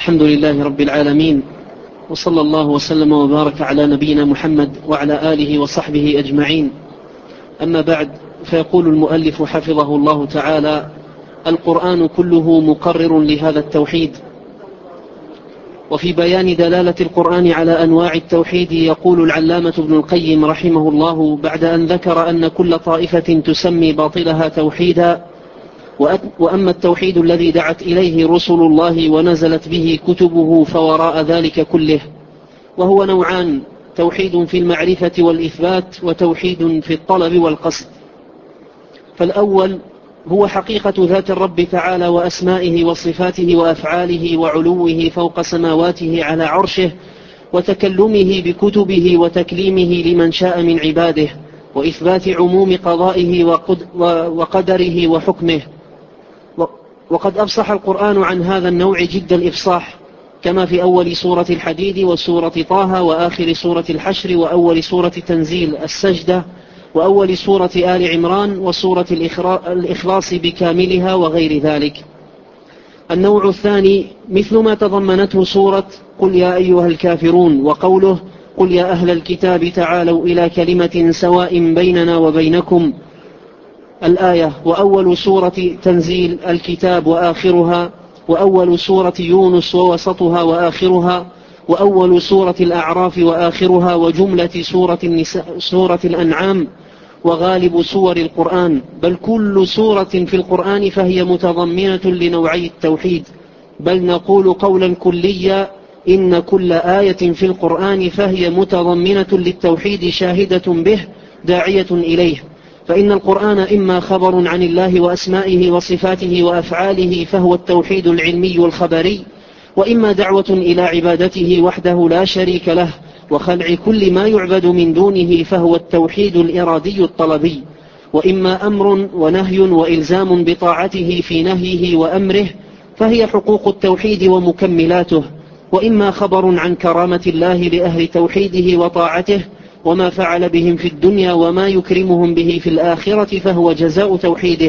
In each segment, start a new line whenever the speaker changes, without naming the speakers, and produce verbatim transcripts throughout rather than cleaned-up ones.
الحمد لله رب العالمين، وصلى الله وسلم وبارك على نبينا محمد وعلى آله وصحبه أجمعين. أما بعد، فيقول المؤلف حفظه الله تعالى: القرآن كله مقرر لهذا التوحيد. وفي بيان دلالة القرآن على أنواع التوحيد يقول العلامة ابن القيم رحمه الله بعد أن ذكر أن كل طائفة تسمي باطلها توحيدا، وأما التوحيد الذي دعت إليه رسل الله ونزلت به كتبه فوراء ذلك كله، وهو نوعان: توحيد في المعرفة والإثبات، وتوحيد في الطلب والقصد. فالأول هو حقيقة ذات الرب تعالى وأسمائه وصفاته وأفعاله وعلوه فوق سماواته على عرشه، وتكلمه بكتبه وتكليمه لمن شاء من عباده، وإثبات عموم قضائه وقدره وحكمه. وقد أفصح القرآن عن هذا النوع جد الإفصاح، كما في أول سورة الحديد وسورة طه وآخر سورة الحشر وأول سورة تنزيل السجدة وأول سورة آل عمران وسورة الإخلاص بكاملها وغير ذلك. النوع الثاني مثل ما تضمنته سورة قل يا أيها الكافرون، وقوله قل يا أهل الكتاب تعالوا إلى كلمة سواء بيننا وبينكم الآية، وأول سورة تنزيل الكتاب وآخرها، وأول سورة يونس ووسطها وآخرها، وأول سورة الأعراف وآخرها، وجملة سورة, النساء سورة الأنعام، وغالب سور القرآن، بل كل سورة في القرآن فهي متضمنة لنوعي التوحيد، بل نقول قولا كليا إن كل آية في القرآن فهي متضمنة للتوحيد شاهدة به داعية إليه. فإن القرآن إما خبر عن الله وأسمائه وصفاته وأفعاله فهو التوحيد العلمي الخبري، وإما دعوة إلى عبادته وحده لا شريك له وخلع كل ما يعبد من دونه فهو التوحيد الإرادي الطلبي، وإما أمر ونهي وإلزام بطاعته في نهيه وأمره فهي حقوق التوحيد ومكملاته، وإما خبر عن كرامة الله لأهل توحيده وطاعته وما فعل بهم في الدنيا وما يكرمهم به في الآخرة فهو جزاء توحيده،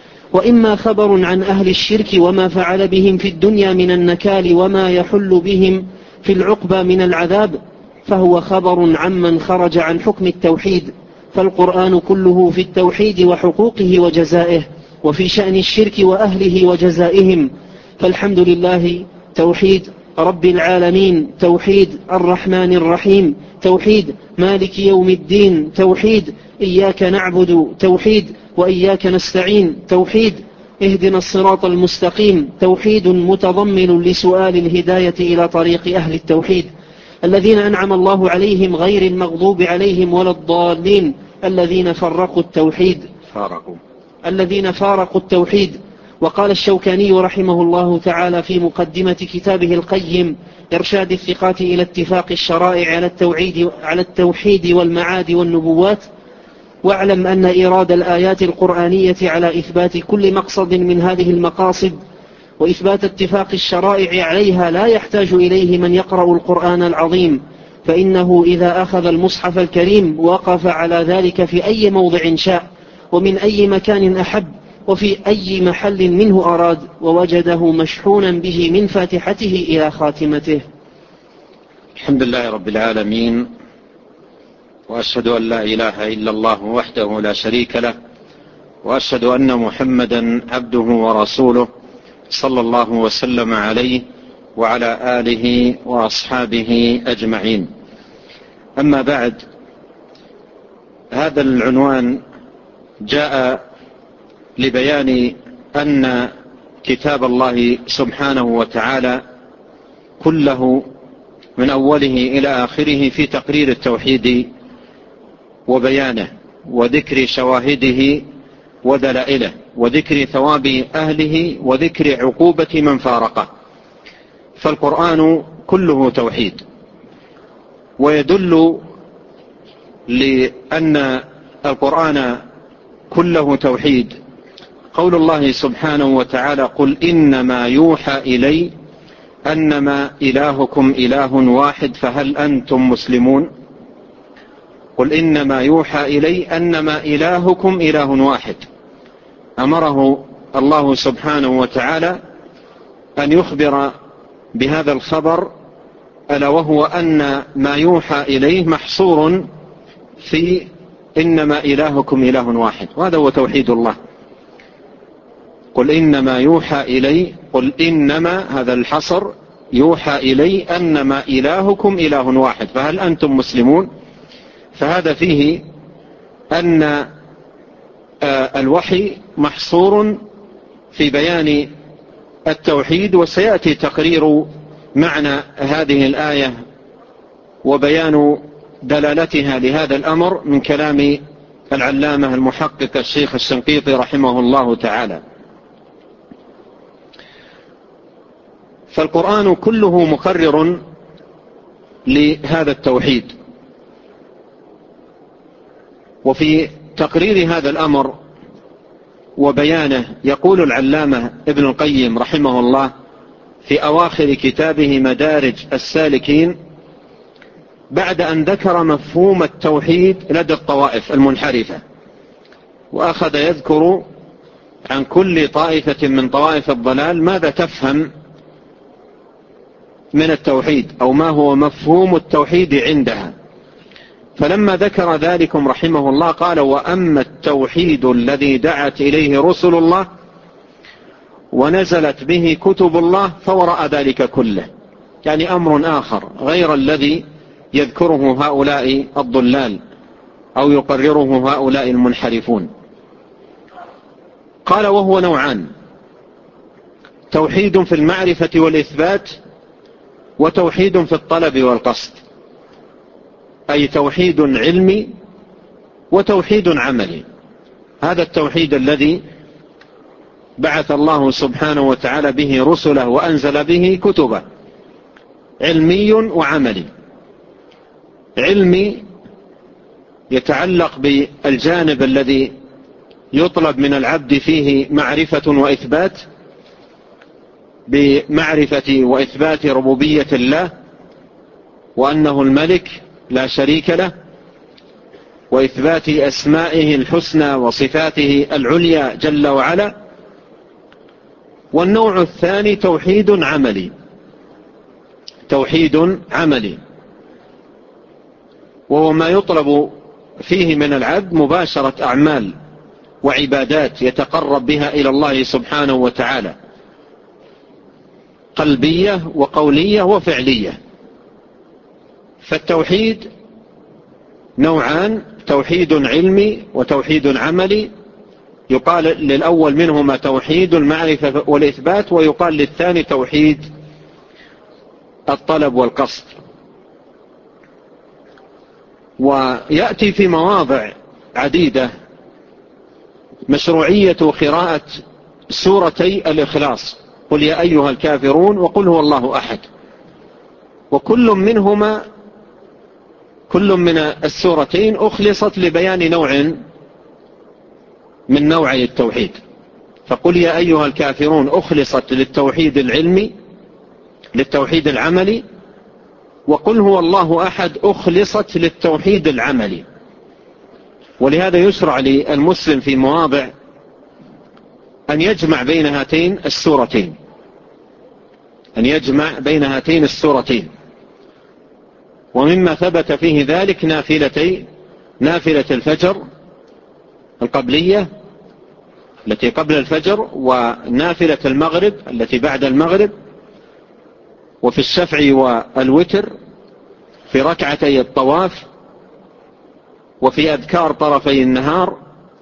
وإما خبر عن أهل الشرك وما فعل بهم في الدنيا من النكال وما يحل بهم في العقبى من العذاب فهو خبر عمن خرج عن حكم التوحيد. فالقرآن كله في التوحيد وحقوقه وجزائه، وفي شأن الشرك وأهله وجزائهم. فالحمد لله توحيد رب العالمين، توحيد الرحمن الرحيم، توحيد مالك يوم الدين، توحيد إياك نعبد، توحيد وإياك نستعين، توحيد اهدنا الصراط المستقيم، توحيد متضمن لسؤال الهداية إلى طريق أهل التوحيد الذين أنعم الله عليهم غير المغضوب عليهم ولا الضالين، الذين فرقوا التوحيد فارقوا الذين فارقوا التوحيد. وقال الشوكاني رحمه الله تعالى في مقدمة كتابه القيم إرشاد الثقات إلى اتفاق الشرائع على التوحيد, على التوحيد والمعاد والنبوات: واعلم أن إيراد الآيات القرآنية على إثبات كل مقصد من هذه المقاصد وإثبات اتفاق الشرائع عليها لا يحتاج إليه من يقرأ القرآن العظيم، فإنه إذا أخذ المصحف الكريم وقف على ذلك في أي موضع شاء ومن أي مكان أحب وفي أي محل منه أراد، ووجده مشحونا به من فاتحته إلى خاتمته.
الحمد لله رب العالمين، وأشهد أن لا إله إلا الله وحده لا شريك له، وأشهد أن محمدا عبده ورسوله صلى الله وسلم عليه وعلى آله وأصحابه أجمعين. أما بعد، هذا العنوان جاء لبيان أن كتاب الله سبحانه وتعالى كله من أوله إلى آخره في تقرير التوحيد وبيانه وذكر شواهده ودلائله وذكر ثواب أهله وذكر عقوبة من فارقه. فالقرآن كله توحيد، ويدل لأن القرآن كله توحيد قول الله سبحانه وتعالى: قل إنما يوحى إلي أنما إلهكم إله واحد فهل أنتم مسلمون. قل إنما يوحى إلي أنما إلهكم إله واحد. أمره الله سبحانه وتعالى أن يخبر بهذا الخبر، ألا وهو أن ما يوحى إليه محصور في إنما إلهكم إله واحد، وهذا هو توحيد الله. قل إنما يوحى إلي، قل إنما هذا الحصر يوحى إلي أنما إلهكم إله واحد، فهل أنتم مسلمون؟ فهذا فيه أن الوحي محصور في بيان التوحيد، وسيأتي تقرير معنى هذه الآية وبيان دلالتها لهذا الأمر من كلام العلامة المحقق الشيخ الشنقيطي رحمه الله تعالى. فالقرآن كله مقرر لهذا التوحيد. وفي تقرير هذا الأمر وبيانه يقول العلامة ابن القيم رحمه الله في أواخر كتابه مدارج السالكين، بعد أن ذكر مفهوم التوحيد لدى الطوائف المنحرفة، وأخذ يذكر عن كل طائفة من طوائف الضلال ماذا تفهم من التوحيد أو ما هو مفهوم التوحيد عندها. فلما ذكر ذلكم رحمه الله قال: وأما التوحيد الذي دعت إليه رسل الله ونزلت به كتب الله فوراء ذلك كله، يعني أمر آخر غير الذي يذكره هؤلاء الضلال أو يقرره هؤلاء المنحرفون. قال: وهو نوعان: توحيد في المعرفة والإثبات، وتوحيد في الطلب والقصد، أي توحيد علمي وتوحيد عملي. هذا التوحيد الذي بعث الله سبحانه وتعالى به رسله وأنزل به كتبه، علمي وعملي. علمي يتعلق بالجانب الذي يطلب من العبد فيه معرفة وإثبات، بمعرفة وإثبات ربوبية الله وأنه الملك لا شريك له، وإثبات أسمائه الحسنى وصفاته العليا جل وعلا. والنوع الثاني توحيد عملي، توحيد عملي وهو ما يطلب فيه من العبد مباشرة أعمال وعبادات يتقرب بها إلى الله سبحانه وتعالى، قلبية وقولية وفعلية. فالتوحيد نوعان: توحيد علمي وتوحيد عملي. يقال للأول منهما توحيد المعرفة والإثبات، ويقال للثاني توحيد الطلب والقصد. ويأتي في مواضع عديدة مشروعية قراءة سورتي الإخلاص، قل يا أيها الكافرون وقل هو الله أحد، وكل منهما كل من السورتين أخلصت لبيان نوع من نوعي التوحيد. فقل يا أيها الكافرون أخلصت للتوحيد العلمي، للتوحيد العملي، وقل هو الله أحد أخلصت للتوحيد العملي. ولهذا يشرع للمسلم في مواضع أن يجمع بين هاتين السورتين، أن يجمع بين هاتين السورتين. ومما ثبت فيه ذلك نافلتي نافلة الفجر القبلية التي قبل الفجر، ونافلة المغرب التي بعد المغرب، وفي الشفع والوتر، في ركعتي الطواف، وفي أذكار طرفي النهار،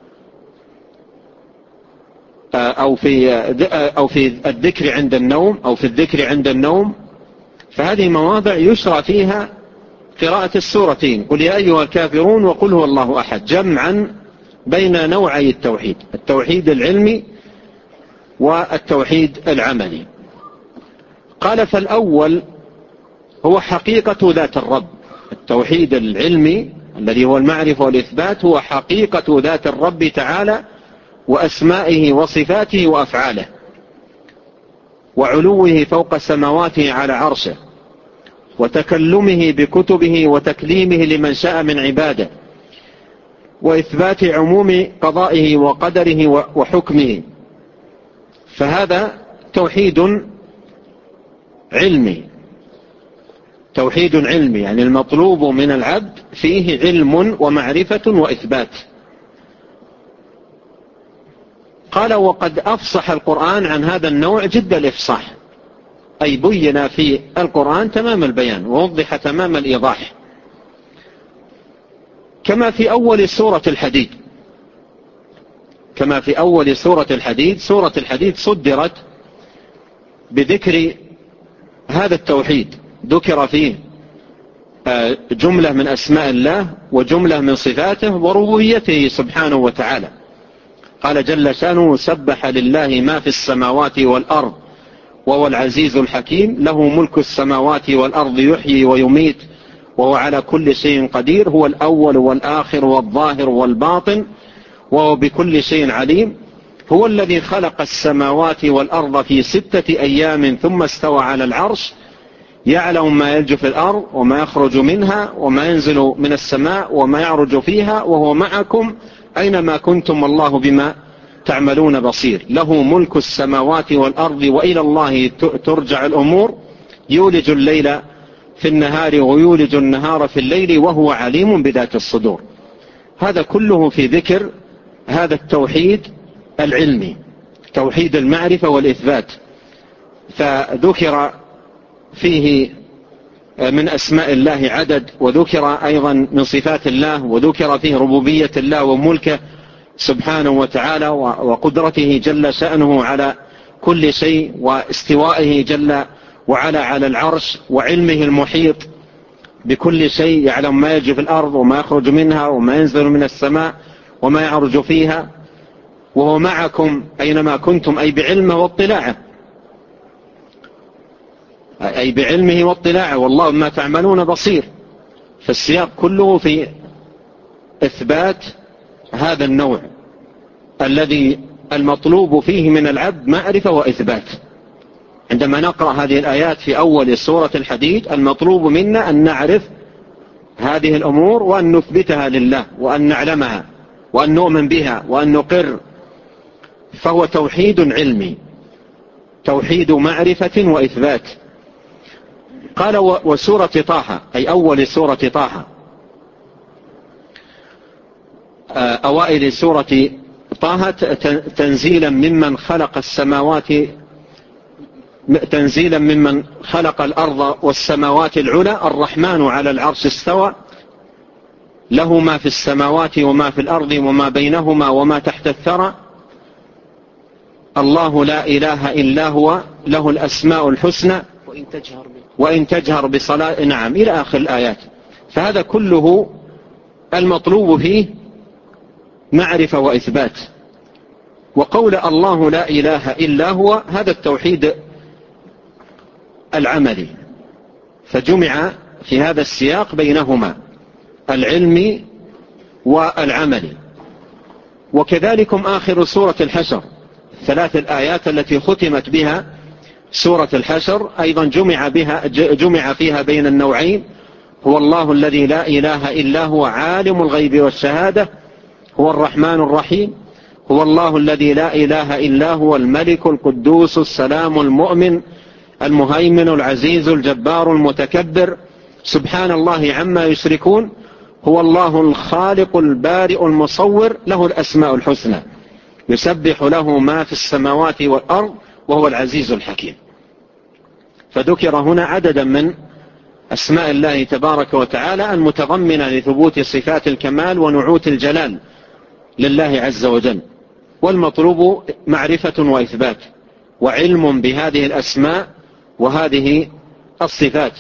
أو في أو في الذكر عند النوم أو في الذكر عند النوم. فهذه مواضع يشرع فيها قراءة السورتين، قل يا أيها الكافرون وقل هو الله أحد، جمعا بين نوعي التوحيد، التوحيد العلمي والتوحيد العملي. قال: فالأول هو حقيقة ذات الرب. التوحيد العلمي الذي هو المعرفة والإثبات هو حقيقة ذات الرب تعالى وأسمائه وصفاته وأفعاله، وعلوه فوق سماواته على عرشه، وتكلمه بكتبه وتكليمه لمن شاء من عباده، وإثبات عموم قضائه وقدره وحكمه. فهذا توحيد علمي، توحيد علمي، يعني المطلوب من العبد فيه علم ومعرفة وإثبات. قال وقد أفصح القرآن عن هذا النوع جد الإفصاح، أي بين في القرآن تمام البيان ووضح تمام الإيضاح، كما في أول سورة الحديد. كما في أول سورة الحديد، سورة الحديد صدرت بذكر هذا التوحيد، ذكر فيه جملة من أسماء الله وجملة من صفاته وربوبيته سبحانه وتعالى. قال جل شانه سبح لله ما في السماوات والأرض وهو العزيز الحكيم، له ملك السماوات والأرض يحيي ويميت وهو على كل شيء قدير، هو الأول والآخر والظاهر والباطن وهو بكل شيء عليم، هو الذي خلق السماوات والأرض في ستة أيام ثم استوى على العرش، يعلم ما يلج في الأرض وما يخرج منها وما ينزل من السماء وما يعرج فيها وهو معكم أينما كنتم والله بما تعملون بصير، له ملك السماوات والأرض وإلى الله ترجع الأمور، يولج الليل في النهار ويولج النهار في الليل وهو عليم بذات الصدور. هذا كله في ذكر هذا التوحيد العلمي، توحيد المعرفة والإثبات. فذكر فيه من أسماء الله عدد، وذكر أيضا من صفات الله، وذكر فيه ربوبية الله وملكه سبحانه وتعالى وقدرته جل شأنه على كل شيء، واستوائه جل وعلا على العرش، وعلمه المحيط بكل شيء، يعلم ما يجي في الأرض وما يخرج منها وما ينزل من السماء وما يعرج فيها، وهو معكم أينما كنتم، أي بعلمه واطلاعه، أي بعلمه واطلاعه، والله ما تعملون بصير. فالسياق كله في إثبات هذا النوع الذي المطلوب فيه من العبد معرفة وإثبات. عندما نقرأ هذه الآيات في أول سورة الحديد، المطلوب منا أن نعرف هذه الأمور وأن نثبتها لله وأن نعلمها وأن نؤمن بها وأن نقر. فهو توحيد علمي، توحيد معرفة وإثبات. قال وسورة طه، أي أول سورة طه، أوائل سورة طه، تنزيلا ممن خلق السماوات، تنزيلا ممن خلق الأرض والسماوات العلى، الرحمن على العرش استوى، له ما في السماوات وما في الأرض وما بينهما وما تحت الثرى، الله لا إله إلا هو له الأسماء الحسنى
وإن تجهر
وإن تجهر بصلاة، نعم، إلى آخر الآيات. فهذا كله المطلوب فيه معرفة وإثبات. وقول الله لا إله إلا هو، هذا التوحيد العملي، فجمع في هذا السياق بينهما العلمي والعملي. وكذلكم آخر سورة الحشر، ثلاث الآيات التي ختمت بها سورة الحشر أيضا جمع بها جمع فيها بين النوعين، هو الله الذي لا إله إلا هو عالم الغيب والشهادة، هو الرحمن الرحيم، هو الله الذي لا إله إلا هو الملك القدوس السلام المؤمن المهيمن العزيز الجبار المتكبر، سبحان الله عما يشركون، هو الله الخالق البارئ المصور، له الأسماء الحسنى، يسبح له ما في السماوات والأرض وهو العزيز الحكيم. فذكر هنا عددا من أسماء الله تبارك وتعالى المتضمنة لثبوت صفات الكمال ونعوت الجلال لله عز وجل. والمطلوب معرفة وإثبات وعلم بهذه الأسماء وهذه الصفات.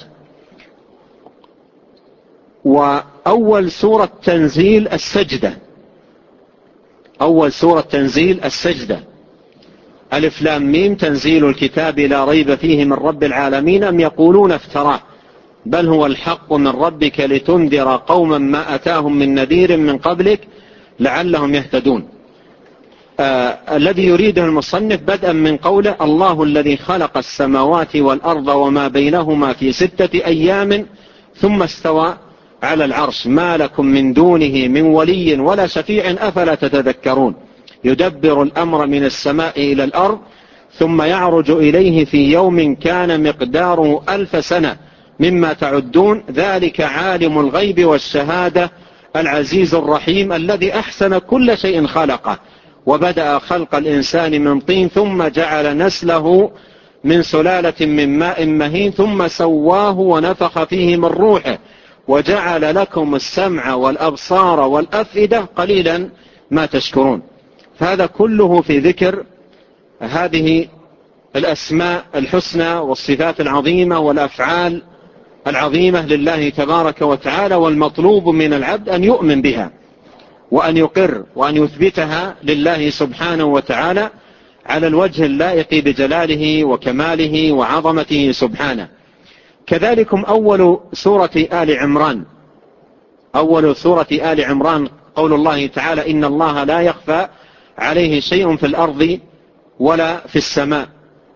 وأول سورة تنزيل السجدة، أول سورة تنزيل السجدة، ألف لام ميم، تنزيل الكتاب لا ريب فيه من رب العالمين أم يقولون افتراه بل هو الحق من ربك لتنذر قوما ما أتاهم من نذير من قبلك لعلهم يهتدون. آه الذي يريده المصنف بدءا من قوله الله الذي خلق السماوات والأرض وما بينهما في ستة أيام ثم استوى على العرش ما لكم من دونه من ولي ولا شفيع أفلا تتذكرون يدبر الأمر من السماء إلى الأرض ثم يعرج إليه في يوم كان مقداره ألف سنة مما تعدون ذلك عالم الغيب والشهادة العزيز الرحيم الذي أحسن كل شيء خلقه وبدأ خلق الإنسان من طين ثم جعل نسله من سلالة من ماء مهين ثم سواه ونفخ فيه من روحه وجعل لكم السمع والأبصار والأفئدة قليلا ما تشكرون. فهذا كله في ذكر هذه الأسماء الحسنى والصفات العظيمة والأفعال العظيمة لله تبارك وتعالى، والمطلوب من العبد أن يؤمن بها وأن يقر وأن يثبتها لله سبحانه وتعالى على الوجه اللائق بجلاله وكماله وعظمته سبحانه. كذلكم أول سورة آل عمران، أول سورة آل عمران قول الله تعالى إن الله لا يخفى عليه شيء في الأرض ولا في السماء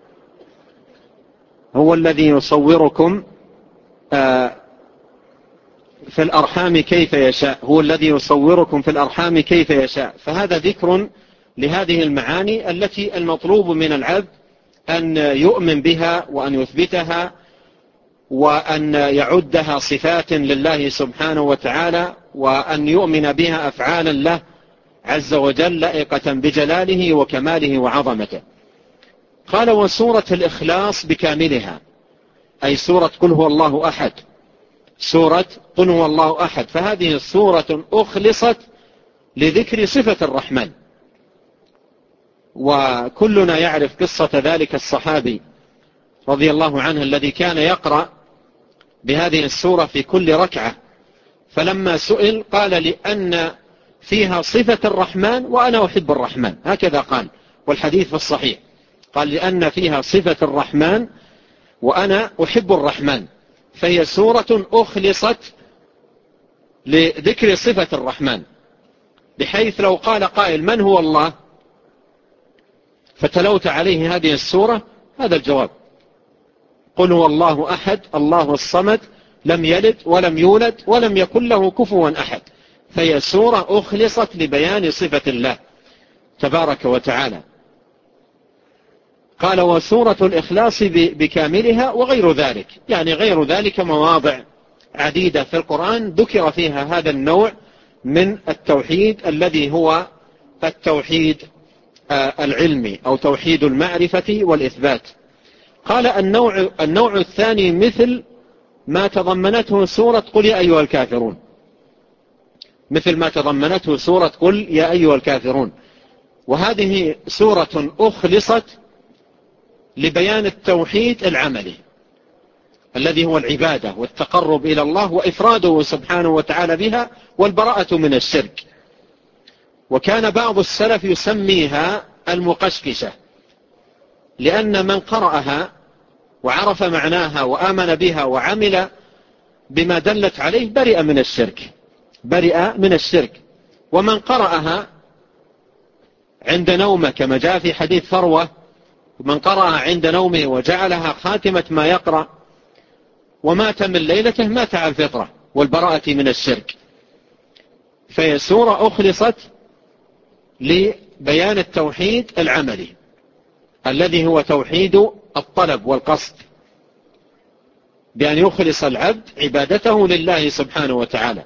هو الذي يصوركم في الأرحام كيف يشاء هو الذي يصوركم في الأرحام كيف يشاء. فهذا ذكر لهذه المعاني التي المطلوب من العبد أن يؤمن بها وأن يثبتها وأن يعدها صفات لله سبحانه وتعالى وأن يؤمن بها أفعالا له عز وجل لائقة بجلاله وكماله وعظمته. قال وسورة الإخلاص بكاملها أي سورة قل هو الله أحد، سورة قل هو الله أحد، فهذه سورة أخلصت لذكر صفة الرحمن. وكلنا يعرف قصة ذلك الصحابي رضي الله عنه الذي كان يقرأ بهذه السورة في كل ركعة، فلما سئل قال لأن فيها صفة الرحمن وأنا أحب الرحمن، هكذا قال، والحديث في الصحيح، قال لأن فيها صفة الرحمن وأنا أحب الرحمن، فهي سورة أخلصت لذكر صفة الرحمن، بحيث لو قال قائل من هو الله فتلوت عليه هذه السورة هذا الجواب، قل هو الله أحد الله الصمد لم يلد ولم يولد ولم يكن له كفوا أحد، فهي سورة أخلصت لبيان صفة الله تبارك وتعالى. قال وسورة الإخلاص بكاملها وغير ذلك، يعني غير ذلك مواضع عديدة في القرآن ذكر فيها هذا النوع من التوحيد الذي هو التوحيد العلمي أو توحيد المعرفة والإثبات. قال النوع, النوع الثاني مثل ما تضمنته سورة قل يا أيها الكافرون، مثل ما تضمنته سورة قل يا أيها الكافرون، وهذه سورة أخلصت لبيان التوحيد العملي الذي هو العبادة والتقرب إلى الله وإفراده سبحانه وتعالى بها والبراءة من الشرك. وكان بعض السلف يسميها المقشقشة، لأن من قرأها وعرف معناها وآمن بها وعمل بما دلت عليه برئ من الشرك، برئ من الشرك. ومن قرأها عند نومه كما جاء في حديث فروة، من قرأها عند نومه وجعلها خاتمة ما يقرأ ومات من ليلته مات على الفطرة والبراءة من الشرك. فهي سورة أخلصت لبيان التوحيد العملي الذي هو توحيد الطلب والقصد، بأن يخلص العبد عبادته لله سبحانه وتعالى،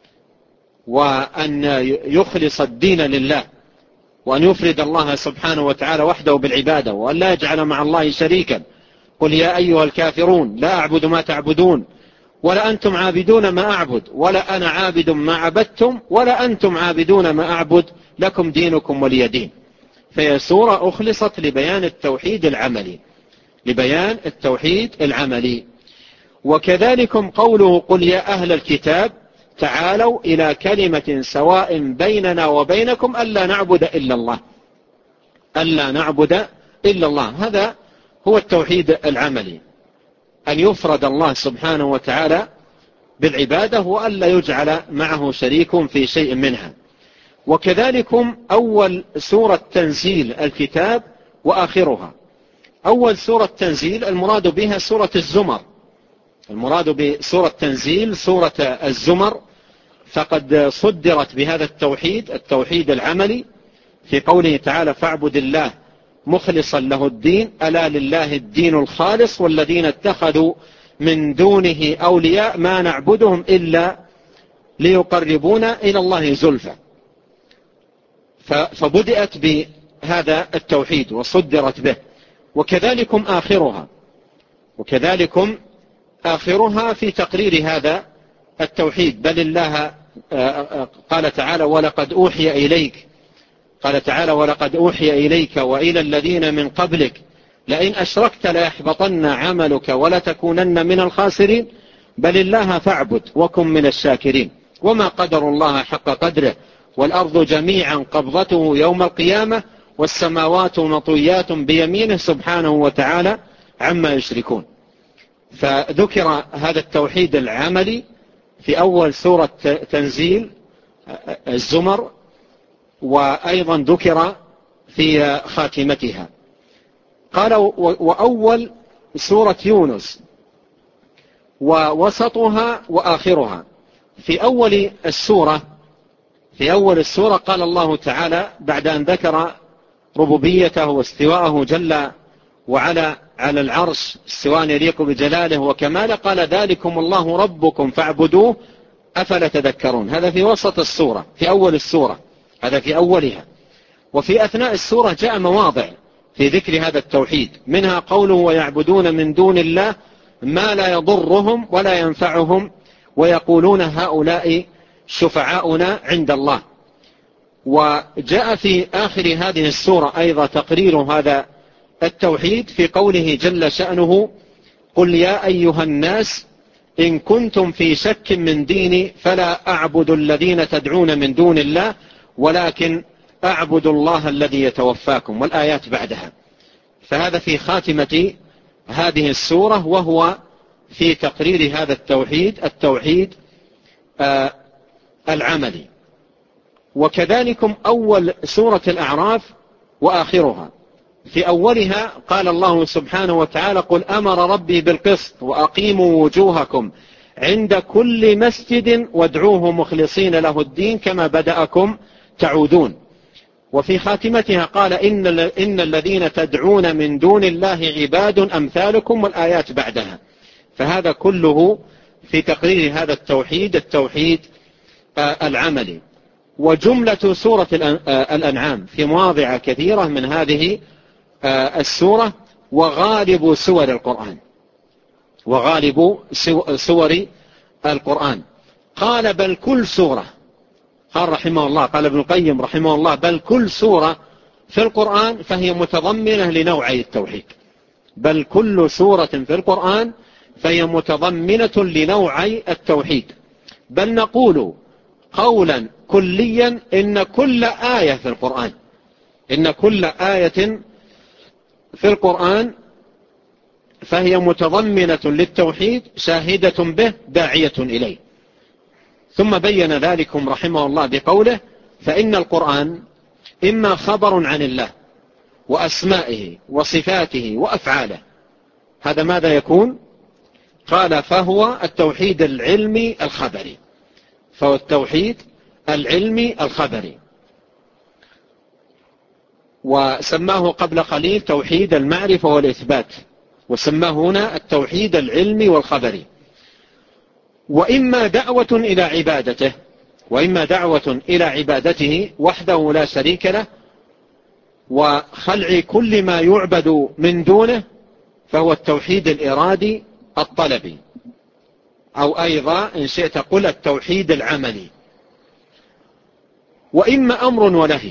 وأن يخلص الدين لله، وأن يفرد الله سبحانه وتعالى وحده بالعبادة، وأن لا يجعل مع الله شريكا. قل يا أيها الكافرون لا أعبد ما تعبدون ولا أنتم عابدون ما أعبد ولا أنا عابد ما عبدتم ولا أنتم عابدون ما أعبد لكم دينكم ولي دين. فهي سورة أخلصت لبيان التوحيد العملي، لبيان التوحيد العملي. وكذلكم قوله قل يا أهل الكتاب تعالوا إلى كلمة سواء بيننا وبينكم ألا نعبد إلا الله، ألا نعبد إلا الله، هذا هو التوحيد العملي، أن يفرد الله سبحانه وتعالى بالعبادة وألا يجعل معه شريك في شيء منها. وكذلكم أول سورة تنزيل الكتاب وآخرها. أول سورة تنزيل المراد بها سورة الزمر، المراد بسورة تنزيل سورة الزمر، فقد صدرت بهذا التوحيد التوحيد العملي في قوله تعالى فاعبد الله مخلصا له الدين ألا لله الدين الخالص والذين اتخذوا من دونه أولياء ما نعبدهم إلا ليقربونا إلى الله زلفى. فبدأت بهذا التوحيد وصدرت به. وكذلكم آخرها وكذلكم آخرها في تقرير هذا التوحيد. بل الله قال تعالى ولقد أوحي إليك قال تعالى ولقد أوحي إليك وإلى الذين من قبلك لئن أشركت ليحبطن عملك ولتكونن من الخاسرين بل الله فاعبد وكن من الشاكرين وما قدر الله حق قدره والأرض جميعا قبضته يوم القيامة والسماوات مطويات بيمينه سبحانه وتعالى عما يشركون. فذكر هذا التوحيد العملي في أول سورة تنزيل الزمر، وأيضا ذكر في خاتمتها. قال وأول سورة يونس ووسطها وآخرها. في أول السورة في أول السورة قال الله تعالى بعد أن ذكر ربوبيته واستواءه جل وعلا على العرش استواء يليق بجلاله وكماله قال ذلكم الله ربكم فاعبدوه أفلا تذكرون. هذا في وسط السورة في أول السورة، هذا في أولها. وفي أثناء السورة جاء مواضع في ذكر هذا التوحيد، منها قوله ويعبدون من دون الله ما لا يضرهم ولا ينفعهم ويقولون هؤلاء شفعاؤنا عند الله. وجاء في آخر هذه السورة أيضا تقرير هذا التوحيد في قوله جل شأنه قل يا أيها الناس إن كنتم في شك من ديني فلا أعبد الذين تدعون من دون الله ولكن أعبد الله الذي يتوفاكم، والآيات بعدها. فهذا في خاتمة هذه السورة وهو في تقرير هذا التوحيد التوحيد آه العملي. وكذلكم أول سورة الأعراف وآخرها. في أولها قال الله سبحانه وتعالى قل أمر ربي بالقسط وأقيموا وجوهكم عند كل مسجد وادعوه مخلصين له الدين كما بدأكم تعودون. وفي خاتمتها قال إن, إن الذين تدعون من دون الله عباد أمثالكم، والآيات بعدها. فهذا كله في تقرير هذا التوحيد التوحيد العملي. وجملة سورة الأنعام في مواضع كثيرة من هذه السورة وغالب سور القرآن وغالب سور القرآن قال بل كل سورة، قال رحمه الله قال ابن القيم رحمه الله بل كل سورة في القرآن فهي متضمنة لنوعي التوحيد. بل كل سورة في القرآن فهي متضمنة لنوعي التوحيد. بل نقول قولا كليا إن كل آية في القرآن إن كل آية في القرآن فهي متضمنة للتوحيد شاهدة به داعية إليه. ثم بين ذلكم رحمه الله بقوله فإن القرآن إما خبر عن الله وأسمائه وصفاته وأفعاله. هذا ماذا يكون؟ قال فهو التوحيد العلمي الخبري فهو التوحيد العلمي الخبري. وسماه قبل قليل توحيد المعرفة والإثبات، وسماه هنا التوحيد العلمي والخبري. وإما دعوة إلى عبادته وإما دعوة إلى عبادته وحده لا شريك له وخلع كل ما يعبد من دونه فهو التوحيد الإرادي الطلبي، أو أيضا إن شئت قل التوحيد العملي. وإما أمر ونهي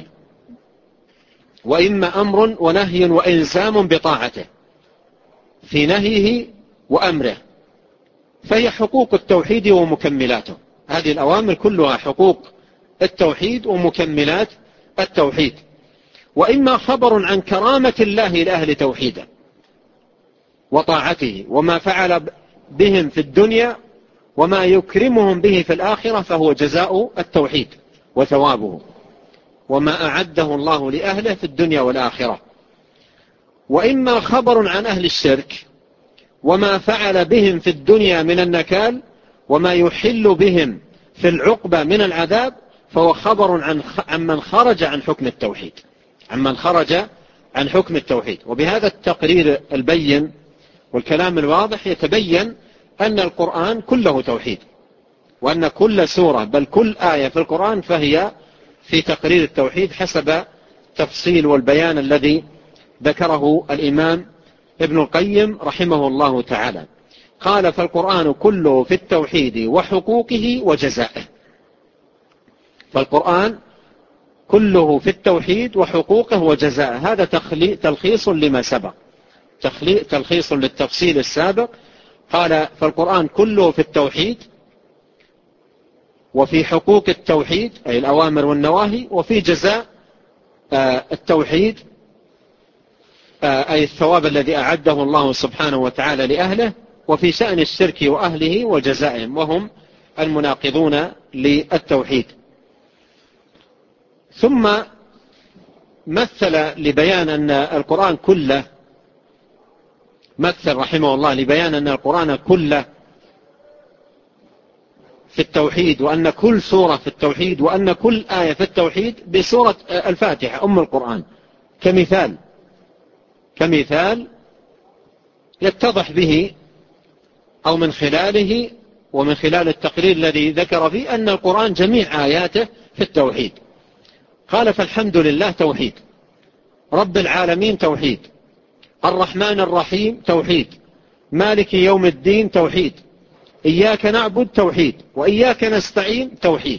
وإما أمر ونهي وإلزام بطاعته في نهيه وأمره، فهي حقوق التوحيد ومكملاته. هذه الأوامر كلها حقوق التوحيد ومكملات التوحيد. وإما خبر عن كرامة الله لأهل توحيده وطاعته وما فعل بهم في الدنيا وما يكرمهم به في الآخرة فهو جزاء التوحيد وثوابه وما أعده الله لأهله في الدنيا والآخرة. وإما خبر عن أهل الشرك وما فعل بهم في الدنيا من النكال وما يحل بهم في العقبة من العذاب فهو خبر عن عن من خرج عن حكم التوحيد عن من خرج عن حكم التوحيد. وبهذا التقرير البين والكلام الواضح يتبين أن القرآن كله توحيد، وأن كل سورة بل كل آية في القرآن فهي في تقرير التوحيد حسب تفصيل والبيان الذي ذكره الإمام ابن القيم رحمه الله تعالى. قال: فالقرآن كله في التوحيد وحقوقه وجزائه. فالقرآن كله في التوحيد وحقوقه وجزائه. هذا تلخيص لما سبق، تلخيص للتفصيل السابق. قال: فالقرآن كله في التوحيد وفي حقوق التوحيد أي الأوامر والنواهي، وفي جزاء التوحيد أي الثواب الذي أعده الله سبحانه وتعالى لأهله، وفي شأن الشرك وأهله وجزائهم وهم المناقضون للتوحيد. ثم مثل لبيان أن القرآن كله مثل رحمه الله لبيان أن القرآن كله في التوحيد، وأن كل سورة في التوحيد، وأن كل آية في التوحيد بسورة الفاتحة أم القرآن كمثال كمثال يتضح به أو من خلاله ومن خلال التقرير الذي ذكر فيه أن القرآن جميع آياته في التوحيد. قال: فالحمد لله توحيد، رب العالمين توحيد، الرحمن الرحيم توحيد، مالك يوم الدين توحيد، إياك نعبد توحيد، وإياك نستعين توحيد،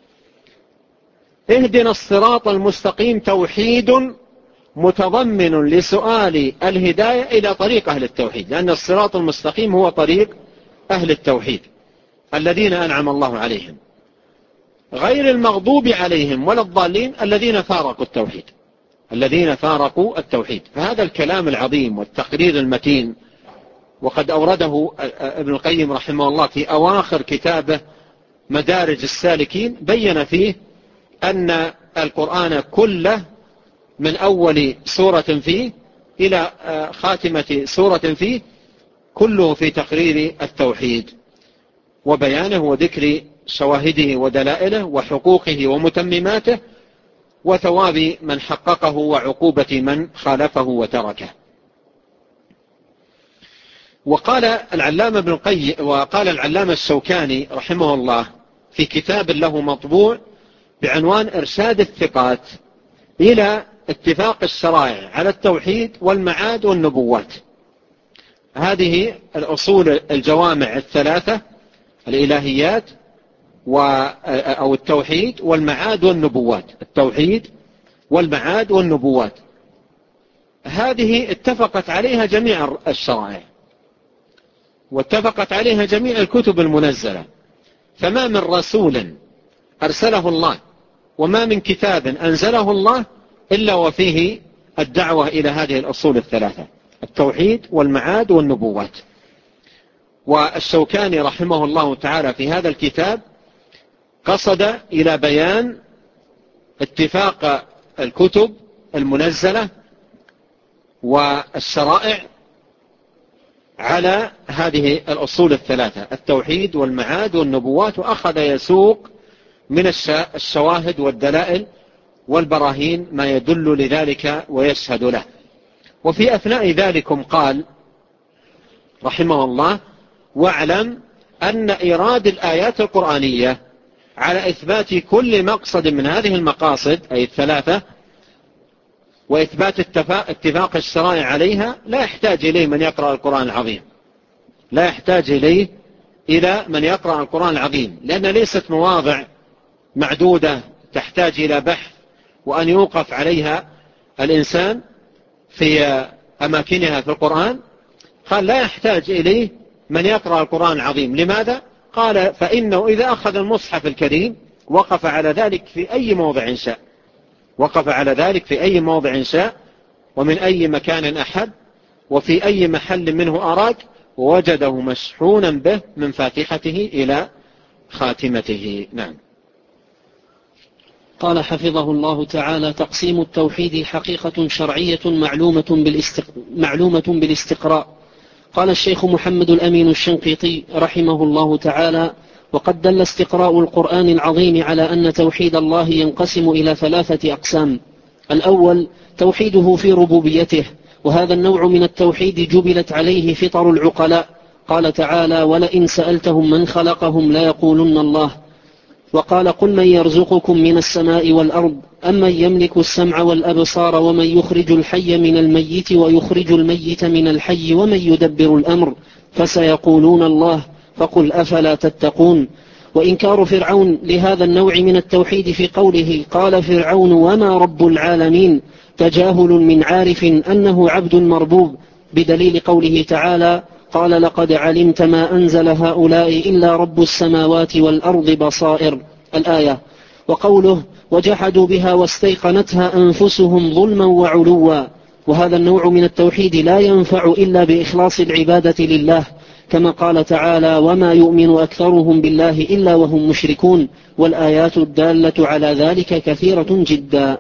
اهدنا الصراط المستقيم توحيد متضمن لسؤال الهداية إلى طريق أهل التوحيد، لأن الصراط المستقيم هو طريق أهل التوحيد الذين أنعم الله عليهم، غير المغضوب عليهم ولا الضالين الذين فارقوا التوحيد الذين فارقوا التوحيد. فهذا الكلام العظيم والتقرير المتين، وقد أورده ابن القيم رحمه الله في أواخر كتابه مدارج السالكين، بين فيه أن القرآن كله من أول سورة فيه إلى خاتمة سورة فيه كله في تقرير التوحيد وبيانه وذكر شواهده ودلائله وحقوقه ومتمماته وثواب من حققه وعقوبة من خالفه وتركه. وقال العلامة ابن القيم وقال العلامة الشوكاني رحمه الله في كتاب له مطبوع بعنوان إرشاد الثقات إلى اتفاق الشرائع على التوحيد والمعاد والنبوات. هذه الأصول الجوامع الثلاثة: الإلهيات أو التوحيد والمعاد والنبوات، التوحيد والمعاد والنبوات، هذه اتفقت عليها جميع الشرائع واتفقت عليها جميع الكتب المنزلة، فما من رسول أرسله الله وما من كتاب أنزله الله إلا وفيه الدعوة إلى هذه الأصول الثلاثة: التوحيد والمعاد والنبوات. والشوكاني رحمه الله تعالى في هذا الكتاب قصد إلى بيان اتفاق الكتب المنزلة والشرائع على هذه الأصول الثلاثة: التوحيد والمعاد والنبوات، وأخذ يسوق من الشواهد والدلائل والبراهين ما يدل لذلك ويشهد له. وفي أثناء ذلكم قال رحمه الله: واعلم أن إيراد الآيات القرآنية على إثبات كل مقصد من هذه المقاصد أي الثلاثة وإثبات اتفاق الشرائع عليها لا يحتاج إليه من يقرأ القرآن العظيم لا يحتاج إليه إلى من يقرأ القرآن العظيم لأن ليست مواضع معدودة تحتاج إلى بحث وأن يوقف عليها الإنسان في أماكنها في القرآن. قال: لا يحتاج إليه من يقرأ القرآن العظيم. لماذا؟ قال: فإنه إذا أخذ المصحف الكريم وقف على ذلك في أي موضع شاء وقف على ذلك في أي موضع شاء ومن أي مكان أحب وفي أي محل منه أراد، ووجده مشحونا به من فاتحته إلى خاتمته. نعم.
قال حفظه الله تعالى: تقسيم التوحيد حقيقة شرعية معلومة, بالاستق... معلومة بالاستقراء. قال الشيخ محمد الأمين الشنقيطي رحمه الله تعالى: وقد دل استقراء القرآن العظيم على أن توحيد الله ينقسم إلى ثلاثة أقسام: الأول توحيده في ربوبيته، وهذا النوع من التوحيد جبلت عليه فطر العقلاء. قال تعالى: ولئن سألتهم من خلقهم ليقولن الله. وقال: قل من يرزقكم من السماء والأرض أمن يملك السمع والأبصار ومن يخرج الحي من الميت ويخرج الميت من الحي ومن يدبر الأمر فسيقولون الله فقل أفلا تتقون. وإنكار فرعون لهذا النوع من التوحيد في قوله: قال فرعون وما رب العالمين، تجاهل من عارف أنه عبد مربوب، بدليل قوله تعالى: قال لقد علمت ما أنزل هؤلاء إلا رب السماوات والأرض بصائر، الآية. وقوله: وجحدوا بها واستيقنتها أنفسهم ظلما وعلوا. وهذا النوع من التوحيد لا ينفع إلا بإخلاص العبادة لله، كما قال تعالى: وما يؤمن أكثرهم بالله إلا وهم مشركون، والآيات الدالة على ذلك كثيرة جدا.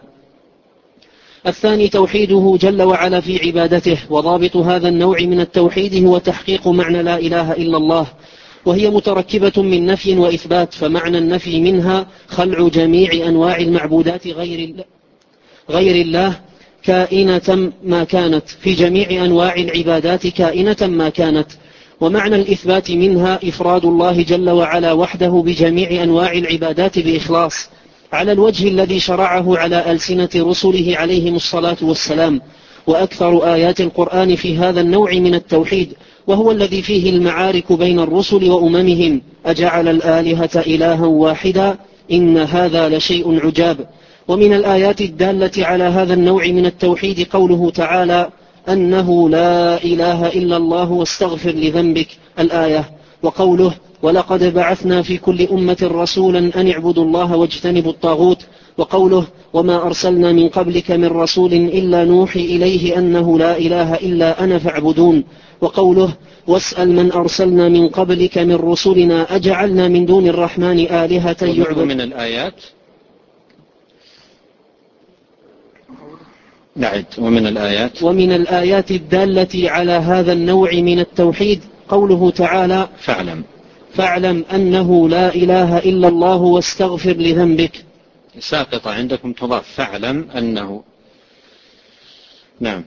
الثاني توحيده جل وعلا في عبادته، وضابط هذا النوع من التوحيد هو تحقيق معنى لا إله إلا الله، وهي متركبة من نفي وإثبات. فمعنى النفي منها خلع جميع أنواع المعبودات غير غير الله كائنة ما كانت، في جميع أنواع العبادات كائنة ما كانت. ومعنى الإثبات منها إفراد الله جل وعلا وحده بجميع أنواع العبادات بإخلاص، على الوجه الذي شرعه على ألسنة رسله عليهم الصلاة والسلام. وأكثر آيات القرآن في هذا النوع من التوحيد، وهو الذي فيه المعارك بين الرسل وأممهم: أجعل الآلهة إلها واحدا إن هذا لشيء عجاب. ومن الآيات الدالة على هذا النوع من التوحيد قوله تعالى: أنه لا إله إلا الله واستغفر لذنبك، الآية. وقوله: ولقد بعثنا في كل أمة رسولا أن اعبدوا الله واجتنبوا الطاغوت. وقوله: وما أرسلنا من قبلك من رسول إلا نوحي إليه أنه لا إله إلا أنا فاعبدون. وقوله: واسأل من أرسلنا من قبلك من رسلنا أجعلنا من دون الرحمن آلهة يعبدون.
من الآيات نعد ومن الآيات
ومن الآيات الدالة على هذا النوع من التوحيد قوله تعالى:
فاعلم
فاعلم أنه لا إله إلا الله واستغفر لذنبك.
ساقطة عندكم تضاف فاعلم أنه. نعم.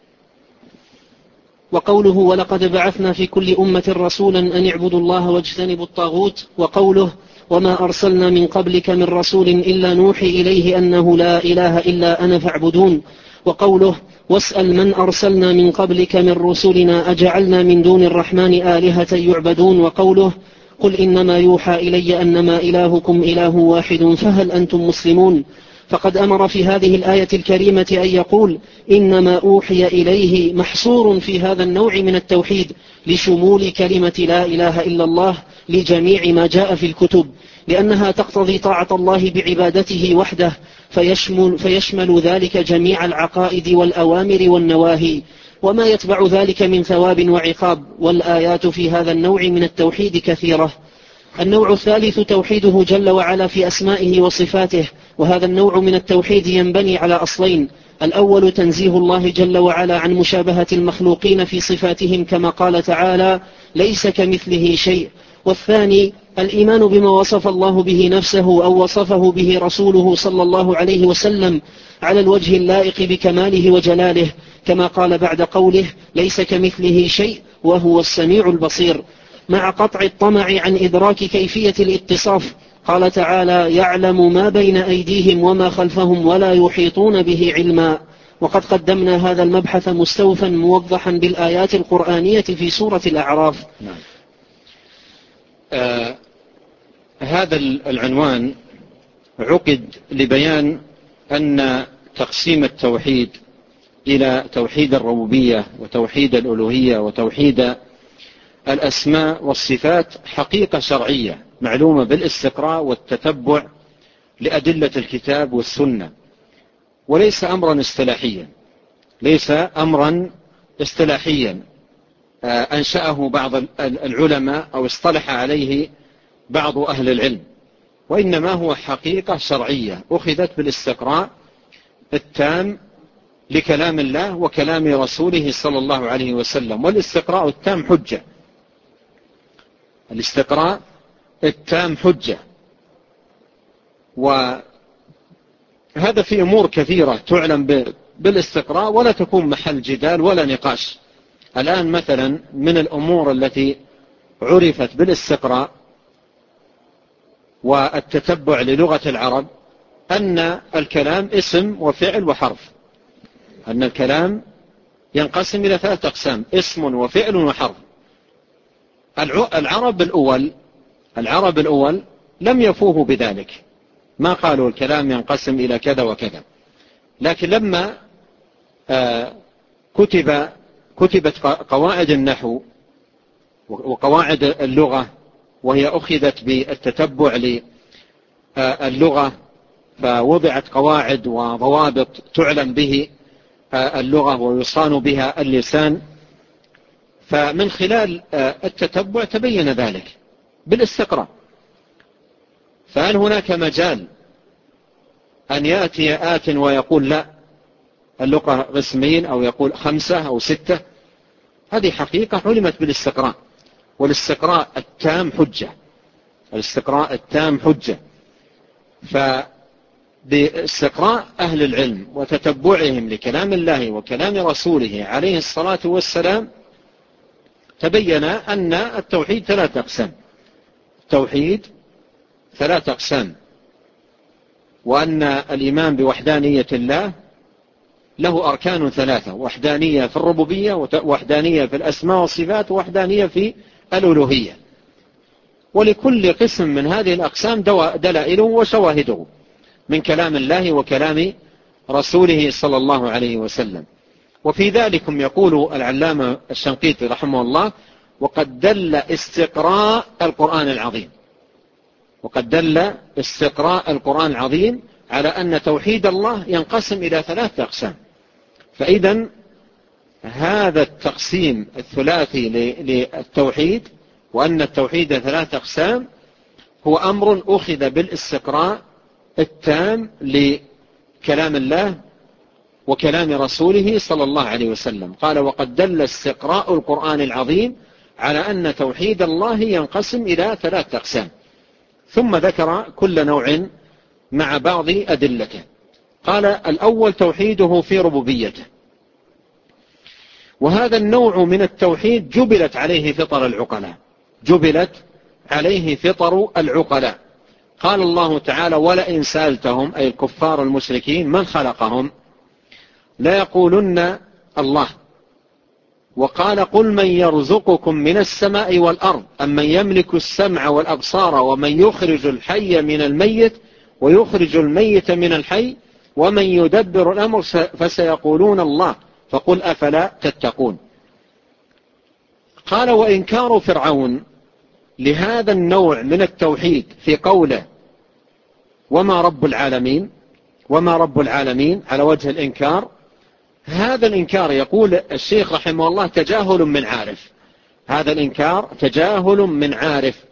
وقوله: ولقد بعثنا في كل أمة رسولا أن اعبدوا الله واجتنبوا الطاغوت. وقوله: وما أرسلنا من قبلك من رسول إلا نوحي إليه أنه لا إله إلا أنا فاعبدون. وقوله: واسأل من أرسلنا من قبلك من رسلنا أجعلنا من دون الرحمن آلهة يعبدون. وقوله: قل إنما يوحى إلي أنما إلهكم إله واحد فهل أنتم مسلمون. فقد أمر في هذه الآية الكريمة أن يقول إنما أوحي إليه محصور في هذا النوع من التوحيد، لشمول كلمة لا إله إلا الله لجميع ما جاء في الكتب، لأنها تقتضي طاعة الله بعبادته وحده، فيشمل, فيشمل ذلك جميع العقائد والأوامر والنواهي وما يتبع ذلك من ثواب وعقاب. والآيات في هذا النوع من التوحيد كثيرة. النوع الثالث توحيده جل وعلا في أسمائه وصفاته، وهذا النوع من التوحيد ينبني على أصلين: الأول تنزيه الله جل وعلا عن مشابهة المخلوقين في صفاتهم، كما قال تعالى: ليس كمثله شيء. والثاني الإيمان بما وصف الله به نفسه أو وصفه به رسوله صلى الله عليه وسلم على الوجه اللائق بكماله وجلاله، كما قال بعد قوله: ليس كمثله شيء وهو السميع البصير، مع قطع الطمع عن إدراك كيفية الاتصاف. قال تعالى: يعلم ما بين أيديهم وما خلفهم ولا يحيطون به علما. وقد قدمنا هذا المبحث مستوفا موضحا بالآيات القرآنية في سورة الأعراف.
نعم. آه هذا العنوان عقد لبيان أن تقسيم التوحيد إلى توحيد الربوبية وتوحيد الألوهية وتوحيد الأسماء والصفات حقيقة شرعية معلومة بالاستقراء والتتبع لأدلة الكتاب والسنة، وليس أمرا اصطلاحيا ليس أمرا اصطلاحيا أنشأه بعض العلماء أو اصطلح عليه بعض أهل العلم، وإنما هو حقيقة شرعية أخذت بالاستقراء التام لكلام الله وكلام رسوله صلى الله عليه وسلم. والاستقراء التام حجة، الاستقراء التام حجة، هذا في أمور كثيرة تعلم بالاستقراء ولا تكون محل جدال ولا نقاش. الآن مثلا من الأمور التي عرفت بالاستقراء والتتبع للغة العرب أن الكلام اسم وفعل وحرف، أن الكلام ينقسم إلى ثلاثة أقسام: اسم وفعل وحرف. العرب الأول العرب الأول لم يفوهوا بذلك، ما قالوا الكلام ينقسم إلى كذا وكذا، لكن لما كتب كتبت قواعد النحو وقواعد اللغة، وهي أخذت بالتتبع للغة، فوضعت قواعد وضوابط تعلم به اللغة ويصان بها اللسان، فمن خلال التتبع تبين ذلك بالاستقراء. فهل هناك مجال أن يأتي آت ويقول لا اللغة قسمين أو يقول خمسة أو ستة؟ هذه حقيقة علمت بالاستقراء، والاستقراء التام حجة الاستقراء التام حجة فباستقراء أهل العلم وتتبعهم لكلام الله وكلام رسوله عليه الصلاة والسلام تبين أن التوحيد ثلاثة أقسام التوحيد ثلاثة أقسام وأن الإيمان بوحدانية الله له أركان ثلاثة: وحدانية في الربوبية، وحدانية في الأسماء والصفات، ووحدانية في الألوهية. ولكل قسم من هذه الأقسام دلائله وشواهده من كلام الله وكلام رسوله صلى الله عليه وسلم. وفي ذلكم يقول العلامة الشنقيطي رحمه الله: وقد دل استقراء القرآن العظيم وقد دل استقراء القرآن العظيم على أن توحيد الله ينقسم إلى ثلاثة أقسام. فإذا هذا التقسيم الثلاثي للتوحيد، وأن التوحيد ثلاثة أقسام، هو أمر أخذ بالاستقراء التام لكلام الله وكلام رسوله صلى الله عليه وسلم. قال: وقد دل استقراء القرآن العظيم على أن توحيد الله ينقسم إلى ثلاثة أقسام، ثم ذكر كل نوع مع بعض أدلته. قال: الأول توحيده في ربوبيته، وهذا النوع من التوحيد جبلت عليه فطر العقلاء جبلت عليه فطر العقلاء قال الله تعالى: ولئن سألتهم، أي الكفار المشركين، من خلقهم لا يقولن الله. وقال: قل من يرزقكم من السماء والأرض أمن يملك السمع والأبصار ومن يخرج الحي من الميت ويخرج الميت من الحي ومن يدبر الأمر فسيقولون الله فقل أفلا تتقون. قال: وإنكار فرعون لهذا النوع من التوحيد في قوله وما رب العالمين وما رب العالمين على وجه الإنكار، هذا الإنكار يقول الشيخ رحمه الله تجاهل من عارف هذا الإنكار تجاهل من عارف،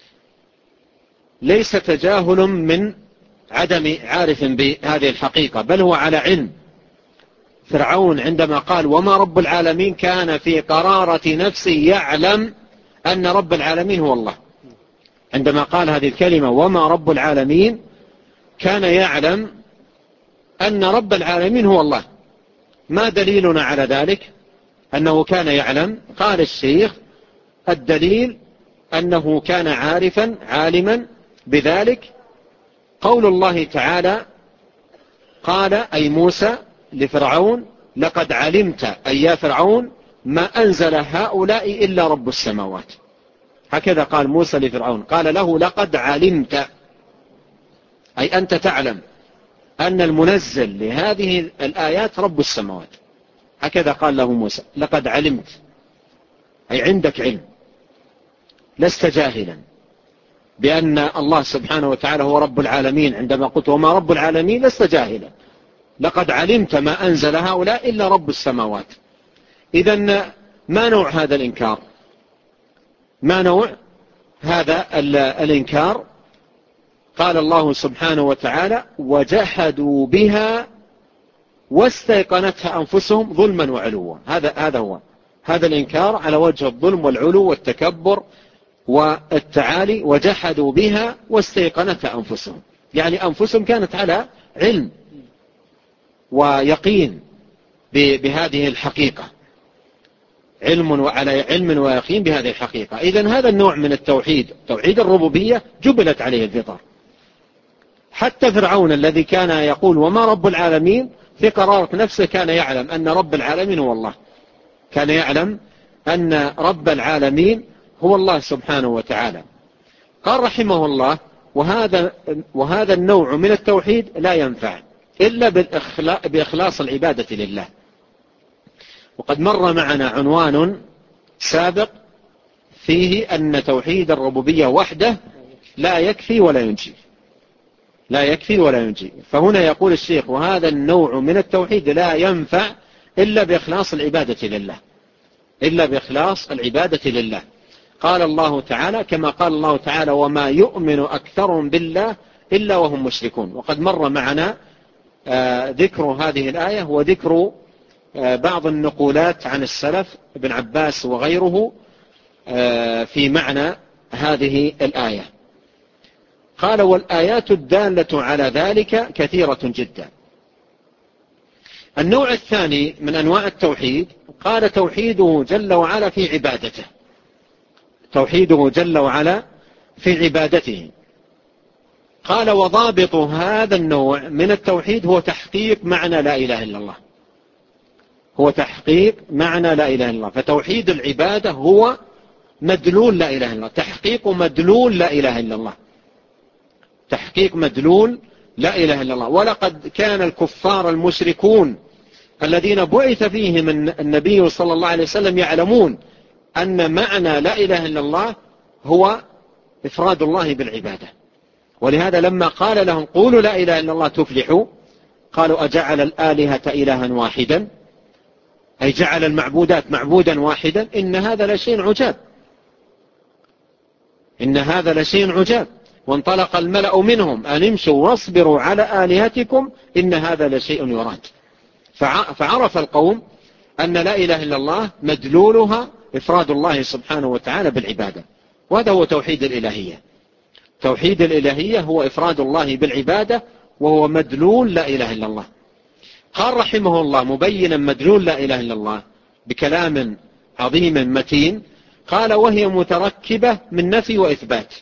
ليس تجاهل من عدم عارف بهذه الحقيقة، بل هو على علم. فرعون عندما قال وما رب العالمين كان في قرارة نفسه يعلم أن رب العالمين هو الله. عندما قال هذه الكلمة وما رب العالمين كان يعلم أن رب العالمين هو الله. ما دليلنا على ذلك أنه كان يعلم؟ قال الشيخ: الدليل أنه كان عارفا عالما بذلك قول الله تعالى، قال أي موسى لفرعون: لقد علمت أي يا فرعون ما أنزل هؤلاء إلا رب السماوات. هكذا قال موسى لفرعون، قال له: لقد علمت، أي أنت تعلم أن المنزل لهذه الآيات رب السماوات. هكذا قال له موسى: لقد علمت، أي عندك علم، لست جاهلا بأن الله سبحانه وتعالى هو رب العالمين. عندما قلت وما رب العالمين لست جاهلا، لقد علمت ما أنزل هؤلاء إلا رب السماوات. إذن ما نوع هذا الإنكار؟ ما نوع هذا الإنكار؟ قال الله سبحانه وتعالى: وجحدوا بها واستيقنتها أنفسهم ظلما وعلوا. هذا هذا هو هذا الإنكار على وجه الظلم والعلو والتكبر والتعالي. وجحدوا بها واستيقنتها أنفسهم، يعني أنفسهم كانت على علم ويقين بهذه الحقيقة، علم وعلى علم ويقين بهذه الحقيقة. إذن هذا النوع من التوحيد، توحيد الربوبية، جبلت عليه الفطر. حتى فرعون الذي كان يقول وما رب العالمين، في قرارة نفسه كان يعلم أن رب العالمين هو الله، كان يعلم أن رب العالمين هو الله سبحانه وتعالى. قال رحمه الله: وهذا, وهذا النوع من التوحيد لا ينفع إلا بإخلاص العبادة لله. وقد مر معنا عنوان سابق فيه أن توحيد الربوبية وحده لا يكفي ولا ينجي، لا يكفي ولا ينجي. فهنا يقول الشيخ: وهذا النوع من التوحيد لا ينفع إلا بإخلاص العبادة لله، إلا بإخلاص العبادة لله. قال الله تعالى كما قال الله تعالى: وما يؤمن أكثرهم بالله إلا وهم مشركون. وقد مر معنا ذكر هذه الآية وذكر بعض النقولات عن السلف ابن عباس وغيره في معنى هذه الآية. قال: والآيات الدالة على ذلك كثيرة جدا. النوع الثاني من أنواع التوحيد قال: توحيده جل وعلا في عبادته، توحيده جل وعلا في عبادته. قال: وضابط هذا النوع من التوحيد هو تحقيق معنى لا إله إلا الله، هو تحقيق معنى لا إله إلا الله. فتوحيد العبادة هو مدلول لا إله إلا الله، تحقيق مدلول لا إله إلا الله، تحقيق مدلول لا إله إلا الله. ولقد كان الكفار المشركون الذين بعث فيهم النبي صلى الله عليه وسلم يعلمون أن معنى لا إله إلا الله هو إفراد الله بالعبادة. ولهذا لما قال لهم: قولوا لا إله إلا الله تفلحوا، قالوا: أجعل الآلهة إلها واحدا، أي جعل المعبودات معبودا واحدا، إن هذا لشيء عجاب، إن هذا لشيء عجاب. وانطلق الملأ منهم أن امشوا واصبروا على آلهتكم إن هذا لشيء يراد. فعرف القوم أن لا إله إلا الله مدلولها إفراد الله سبحانه وتعالى بالعبادة، وهذا هو توحيد الإلهية. توحيد الإلهية هو إفراد الله بالعبادة، وهو مدلول لا إله إلا الله. قال رحمه الله مبينا مدلول لا إله إلا الله بكلام عظيم متين، قال: وهي متركبة من نفي وإثبات،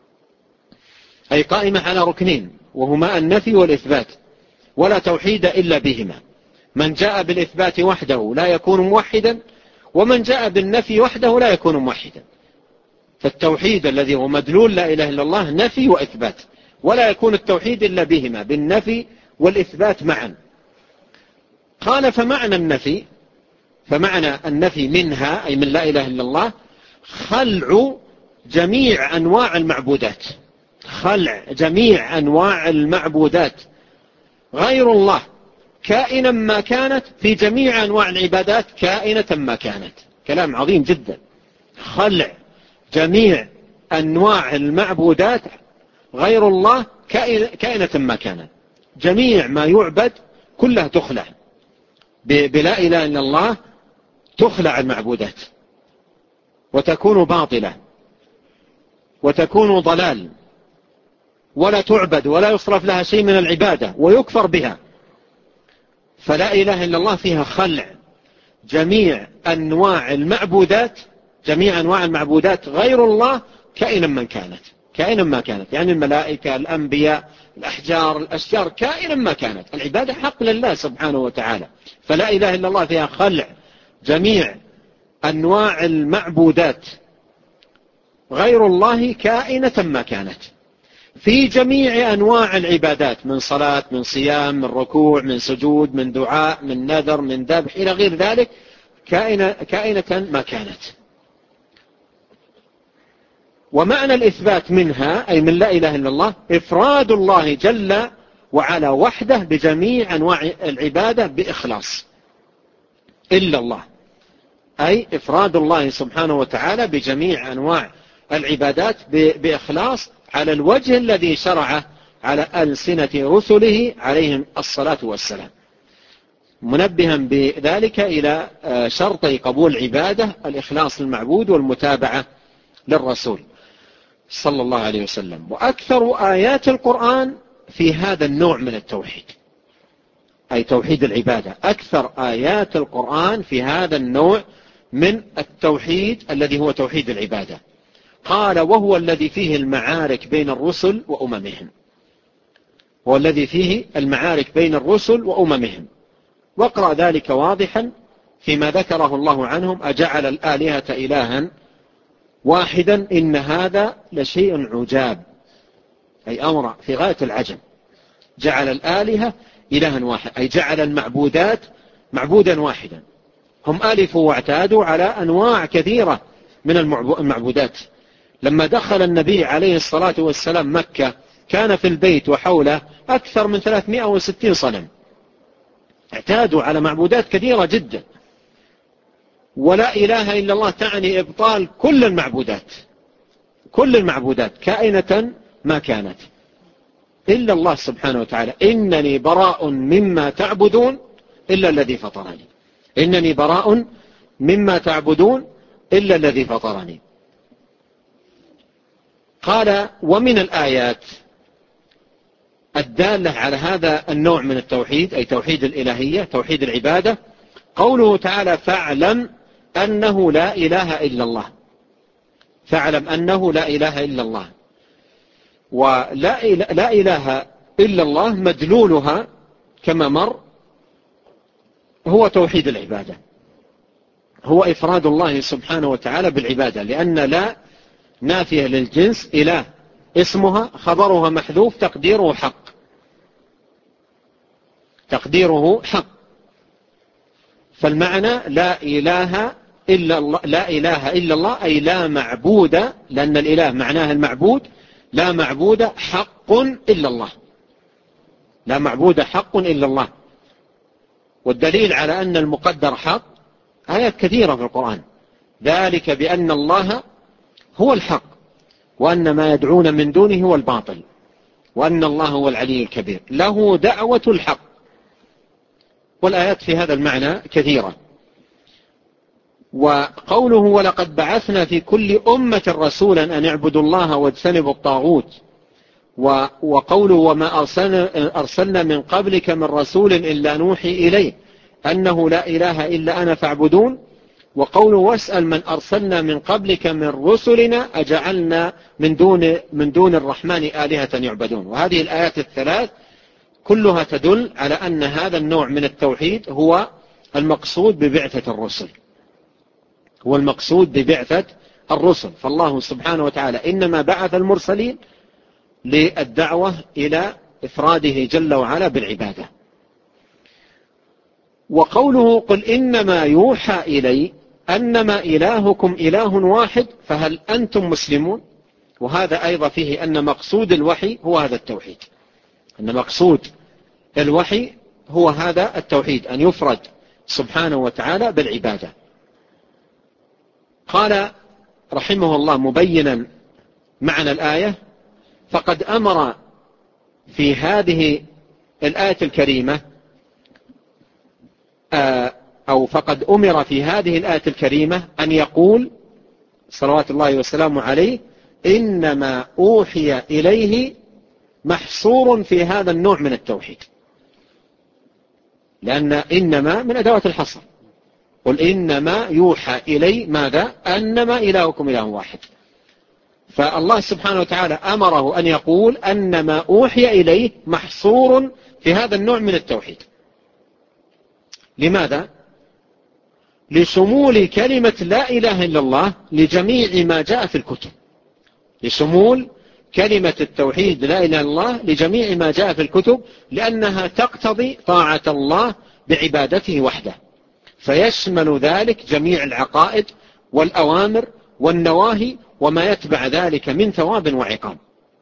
أي قائمة على ركنين وهما النفي والإثبات، ولا توحيد إلا بهما. من جاء بالإثبات وحده لا يكون موحدا، ومن جاء بالنفي وحده لا يكون موحدا. فالتوحيد الذي هو مدلول لا إله إلا الله نفي وإثبات، ولا يكون التوحيد إلا بهما، بالنفي والإثبات معا. قال: فمعنى النفي فمعنى النفي منها، أي من لا إله إلا الله، خلع جميع أنواع المعبودات، خلع جميع أنواع المعبودات غير الله كائنا ما كانت، في جميع أنواع العبادات كائنة ما كانت. كلام عظيم جدا. خلع جميع أنواع المعبودات غير الله كائنة ما كانت، جميع ما يعبد كلها تخلع بلا إله إلا الله، تخلع المعبودات وتكون باطلة وتكون ضلال، ولا تعبد ولا يصرف لها شيء من العبادة ويكفر بها. فلا إله إلا الله فيها خلع جميع أنواع المعبودات، جميع أنواع المعبودات غير الله كائنا من كانت، كائنا ما كانت، يعني الملائكة، الأنبياء، الأحجار، الأشجار، كائنا ما كانت. العبادة حق لله سبحانه وتعالى. فلا إله إلا الله فيها خلع جميع أنواع المعبودات غير الله كائنة ما كانت، في جميع أنواع العبادات، من صلاة، من صيام، من ركوع، من سجود، من دعاء، من نذر، من ذبح إلى غير ذلك، كائنة, كائنة ما كانت. ومعنى الإثبات منها، أي من لا إله إلا الله، إفراد الله جل وعلا وحده بجميع أنواع العبادة بإخلاص، إلا الله، أي إفراد الله سبحانه وتعالى بجميع أنواع العبادات بإخلاص على الوجه الذي شرعه على ألسنة رسله عليهم الصلاة والسلام، منبها بذلك إلى شرطي قبول العبادة: الإخلاص للمعبود والمتابعة للرسول صلى الله عليه وسلم. وأكثر آيات القرآن في هذا النوع من التوحيد، أي توحيد العبادة. أكثر آيات القرآن في هذا النوع من التوحيد الذي هو توحيد العبادة. قال وهو الذي فيه المعارك بين الرسل وأممهم، هو الذي فيه المعارك بين الرسل وأممهم. واقرأ ذلك واضحا فيما ذكره الله عنهم: أجعل الآلهة إلها واحدا إن هذا لشيء عجاب، أي أمر في غاية العجب. جعل الآلهة إلها واحد، أي جعل المعبودات معبودا واحدا. هم ألفوا واعتادوا على أنواع كثيرة من المعبودات. لما دخل النبي عليه الصلاة والسلام مكة كان في البيت وحوله أكثر من ثلاثمائة وستين صنم، اعتادوا على معبودات كثيرة جدا. ولا إله إلا الله تعني إبطال كل المعبودات، كل المعبودات كائنة ما كانت، إلا الله سبحانه وتعالى. إنني براء مما تعبدون إلا الذي فطرني، إنني براء مما تعبدون إلا الذي فطرني. قال ومن الآيات الدالة على هذا النوع من التوحيد، أي توحيد الإلهية، توحيد العبادة، قوله تعالى: فاعلم أنه لا إله إلا الله. فاعلم أنه لا إله إلا الله. ولا لا إله إلا الله مدلولها كما مر هو توحيد العبادة، هو إفراد الله سبحانه وتعالى بالعبادة، لأن لا نافية للجنس، إله اسمها خبرها محذوف تقديره حق، تقديره حق. فالمعنى لا إله إلا الله، لا إله إلا الله أي لا معبود، لأن الإله معناه المعبود، لا معبود حق إلا الله، لا معبود حق إلا الله. والدليل على أن المقدر حق آيات كثيرة في القرآن، ذلك بأن الله هو الحق وأن ما يدعون من دونه هو الباطل وأن الله هو العلي الكبير، له دعوة الحق. والآيات في هذا المعنى كثيرة. وقوله ولقد بعثنا في كل أمة رسولا أن اعبدوا الله واجتنبوا الطاغوت، وقوله وما أرسلنا, أرسلنا من قبلك من رسول إلا نوحي إليه أنه لا إله إلا أنا فاعبدون، وقوله واسأل من أرسلنا من قبلك من رسلنا أجعلنا من دون, من دون الرحمن آلهة يعبدون. وهذه الآيات الثلاث كلها تدل على أن هذا النوع من التوحيد هو المقصود ببعثة الرسل، هو المقصود ببعثة الرسل. فالله سبحانه وتعالى إنما بعث المرسلين للدعوة إلى إفراده جل وعلا بالعبادة. وقوله قل إنما يوحى إلي أنما إلهكم إله واحد فهل أنتم مسلمون. وهذا أيضا فيه أن مقصود الوحي هو هذا التوحيد، أن مقصود الوحي هو هذا التوحيد، أن يفرد سبحانه وتعالى بالعبادة. قال رحمه الله مبينا معنى الآية: فقد أمر في هذه الآية الكريمة أو فقد أمر في هذه الآية الكريمة أن يقول صلوات الله وسلامه عليه إنما أوحي إليه، محصور في هذا النوع من التوحيد، لأن إنما من أدوات الحصر. قل إنما يوحى إلي ماذا؟ أنما إلهكم إله واحد. فالله سبحانه وتعالى أمره أن يقول أنما أوحي إليه محصور في هذا النوع من التوحيد. لماذا؟ لشمول كلمة لا إله إلا الله لجميع ما جاء في الكتب، لشمول كلمة التوحيد لا إله إلا الله لجميع ما جاء في الكتب، لأنها تقتضي طاعة الله بعبادته وحده، فيشمل ذلك جميع العقائد والأوامر والنواهي وما يتبع ذلك من ثواب وعقاب،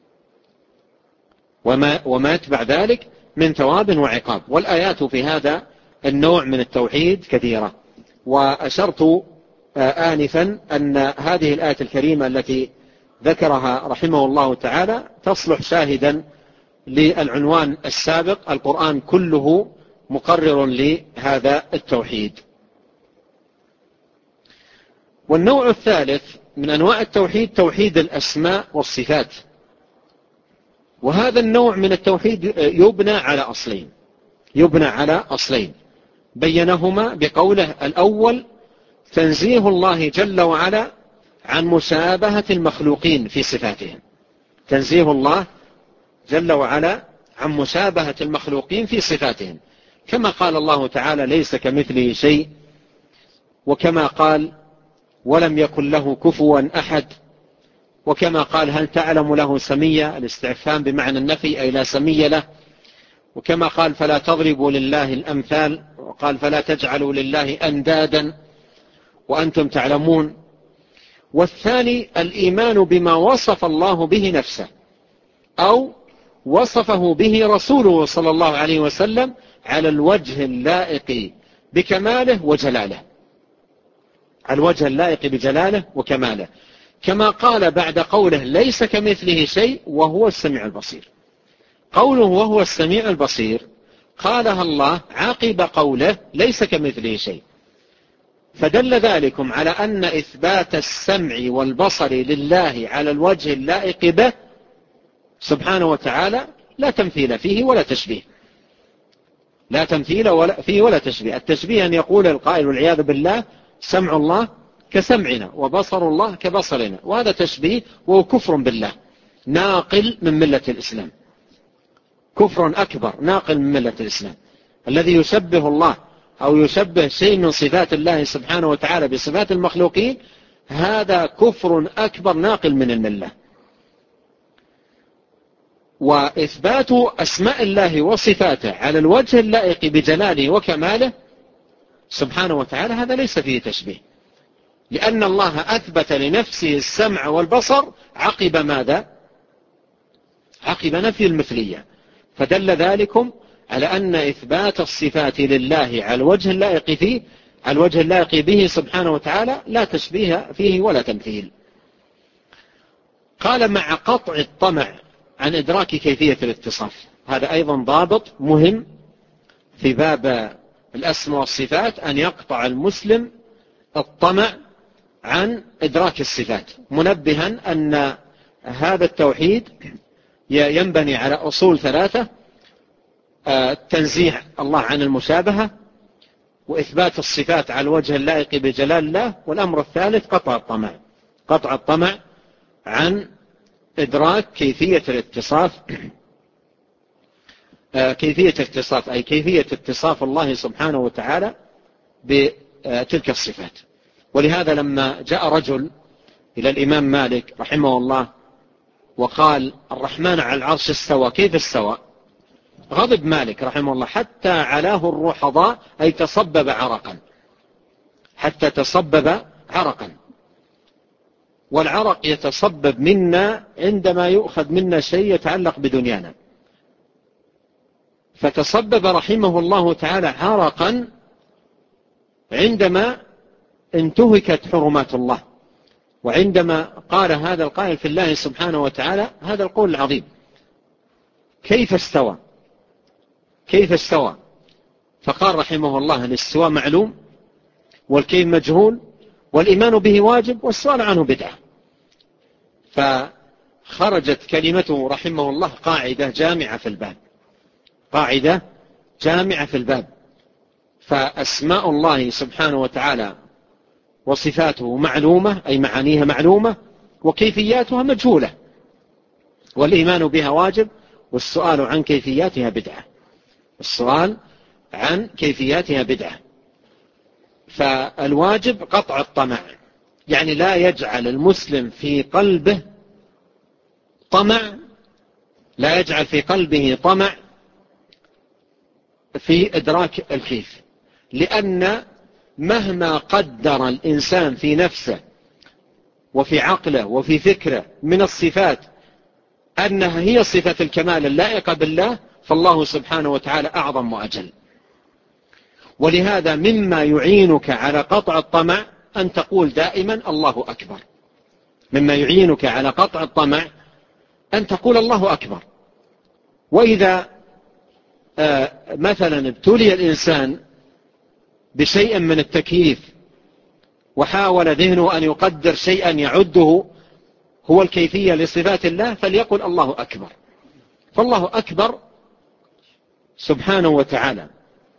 وما, وما يتبع ذلك من ثواب وعقاب. والآيات في هذا النوع من التوحيد كثيرة. وأشرت آنفا أن هذه الآية الكريمة التي ذكرها رحمه الله تعالى تصلح شاهدا للعنوان السابق: القرآن كله مقرر لهذا التوحيد. والنوع الثالث من أنواع التوحيد توحيد الأسماء والصفات. وهذا النوع من التوحيد يبنى على أصلين يبنى على أصلين بينهما بقوله: الأول تنزيه الله جل وعلا عن مشابهة المخلوقين في صفاتهم، تنزيه الله جل وعلا عن مشابهة المخلوقين في صفاتهم، كما قال الله تعالى: ليس كمثله شيء، وكما قال: ولم يكن له كفوا أحد، وكما قال: هل تعلم له سميا، الاستعفام بمعنى النفي أي لا سمي له، وكما قال: فلا تضربوا لله الأمثال، وقال: فلا تجعلوا لله أندادا وأنتم تعلمون. والثاني الإيمان بما وصف الله به نفسه أو وصفه به رسوله صلى الله عليه وسلم على الوجه اللائق بكماله وجلاله، على الوجه اللائق بجلاله وكماله، كما قال بعد قوله: ليس كمثله شيء وهو السميع البصير. قوله وهو السميع البصير قالها الله عقب قوله: ليس كمثله شيء، فدل ذلكم على أن إثبات السمع والبصر لله على الوجه اللائق به سبحانه وتعالى لا تمثيل فيه ولا تشبيه، لا تمثيل ولا فيه ولا تشبيه. التشبيه أن يقول القائل والعياذ بالله: سمع الله كسمعنا وبصر الله كبصرنا، وهذا تشبيه وهو كفر بالله ناقل من ملة الإسلام، كفر أكبر ناقل من ملة الإسلام. الذي يشبه الله أو يشبه شيء من صفات الله سبحانه وتعالى بصفات المخلوقين هذا كفر أكبر ناقل من الملة. وإثبات أسماء الله وصفاته على الوجه اللائق بجلاله وكماله سبحانه وتعالى هذا ليس فيه تشبيه، لأن الله أثبت لنفسه السمع والبصر عقب ماذا؟ عقب نفي المثلية، فدل ذلكم على أن إثبات الصفات لله على الوجه اللائق فيه على الوجه اللائق به سبحانه وتعالى لا تشبيه فيه ولا تمثيل. قال: مع قطع الطمع عن إدراك كيفية الاتصاف. هذا أيضا ضابط مهم في باب الأسماء والصفات، أن يقطع المسلم الطمع عن إدراك الصفات، منبها أن هذا التوحيد ينبني على أصول ثلاثة: تنزيه الله عن المشابهة، وإثبات الصفات على الوجه اللائق بجلال الله، والأمر الثالث قطع الطمع، قطع الطمع عن إدراك كيفية الاتصاف، كيفية الاتصاف أي كيفية اتصاف الله سبحانه وتعالى بتلك الصفات. ولهذا لما جاء رجل إلى الإمام مالك رحمه الله وقال: الرحمن على العرش استوى، كيف استوى؟ غضب مالك رحمه الله حتى علاه الرحضاء، أي تصبب عرقا، حتى تصبب عرقا. والعرق يتصبب منا عندما يؤخذ منا شيء يتعلق بدنيانا، فتصبب رحمه الله تعالى عرقا عندما انتهكت حرمات الله، وعندما قال هذا القائل في الله سبحانه وتعالى هذا القول العظيم: كيف استوى كيف استوى فقال رحمه الله: الاستواء معلوم، والكيف مجهول، والإيمان به واجب، والسؤال عنه بدعة. فخرجت كلمته رحمه الله قاعدة جامعة في الباب، قاعدة جامعة في الباب. فأسماء الله سبحانه وتعالى وصفاته معلومة أي معانيها معلومة، وكيفياتها مجهولة، والإيمان بها واجب، والسؤال عن كيفياتها بدعة، السؤال عن كيفياتها بدعة. فالواجب قطع الطمع، يعني لا يجعل المسلم في قلبه طمع، لا يجعل في قلبه طمع في إدراك الكيف، لأن مهما قدر الإنسان في نفسه وفي عقله وفي فكره من الصفات أنها هي صفة الكمال اللائقة بالله، فالله سبحانه وتعالى أعظم وأجل. ولهذا مما يعينك على قطع الطمع أن تقول دائما الله أكبر، مما يعينك على قطع الطمع أن تقول الله أكبر. وإذا آه مثلا ابتلي الإنسان بشيء من التكييف وحاول ذهنه أن يقدر شيئا يعده هو الكيفية لصفات الله، فليقل الله أكبر، فالله أكبر سبحانه وتعالى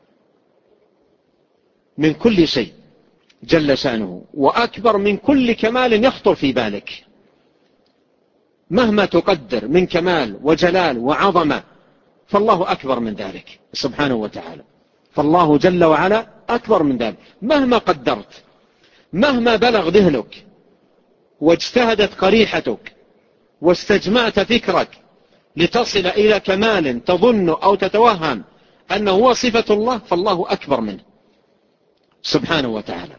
من كل شيء جل شأنه، وأكبر من كل كمال يخطر في بالك مهما تقدر من كمال وجلال وعظمة، فالله أكبر من ذلك سبحانه وتعالى. فالله جل وعلا أكبر من ذلك مهما قدرت، مهما بلغ ذهنك واجتهدت قريحتك واستجمعت فكرك لتصل إلى كمال تظن أو تتوهم أنه هو صفة الله، فالله أكبر منه سبحانه وتعالى.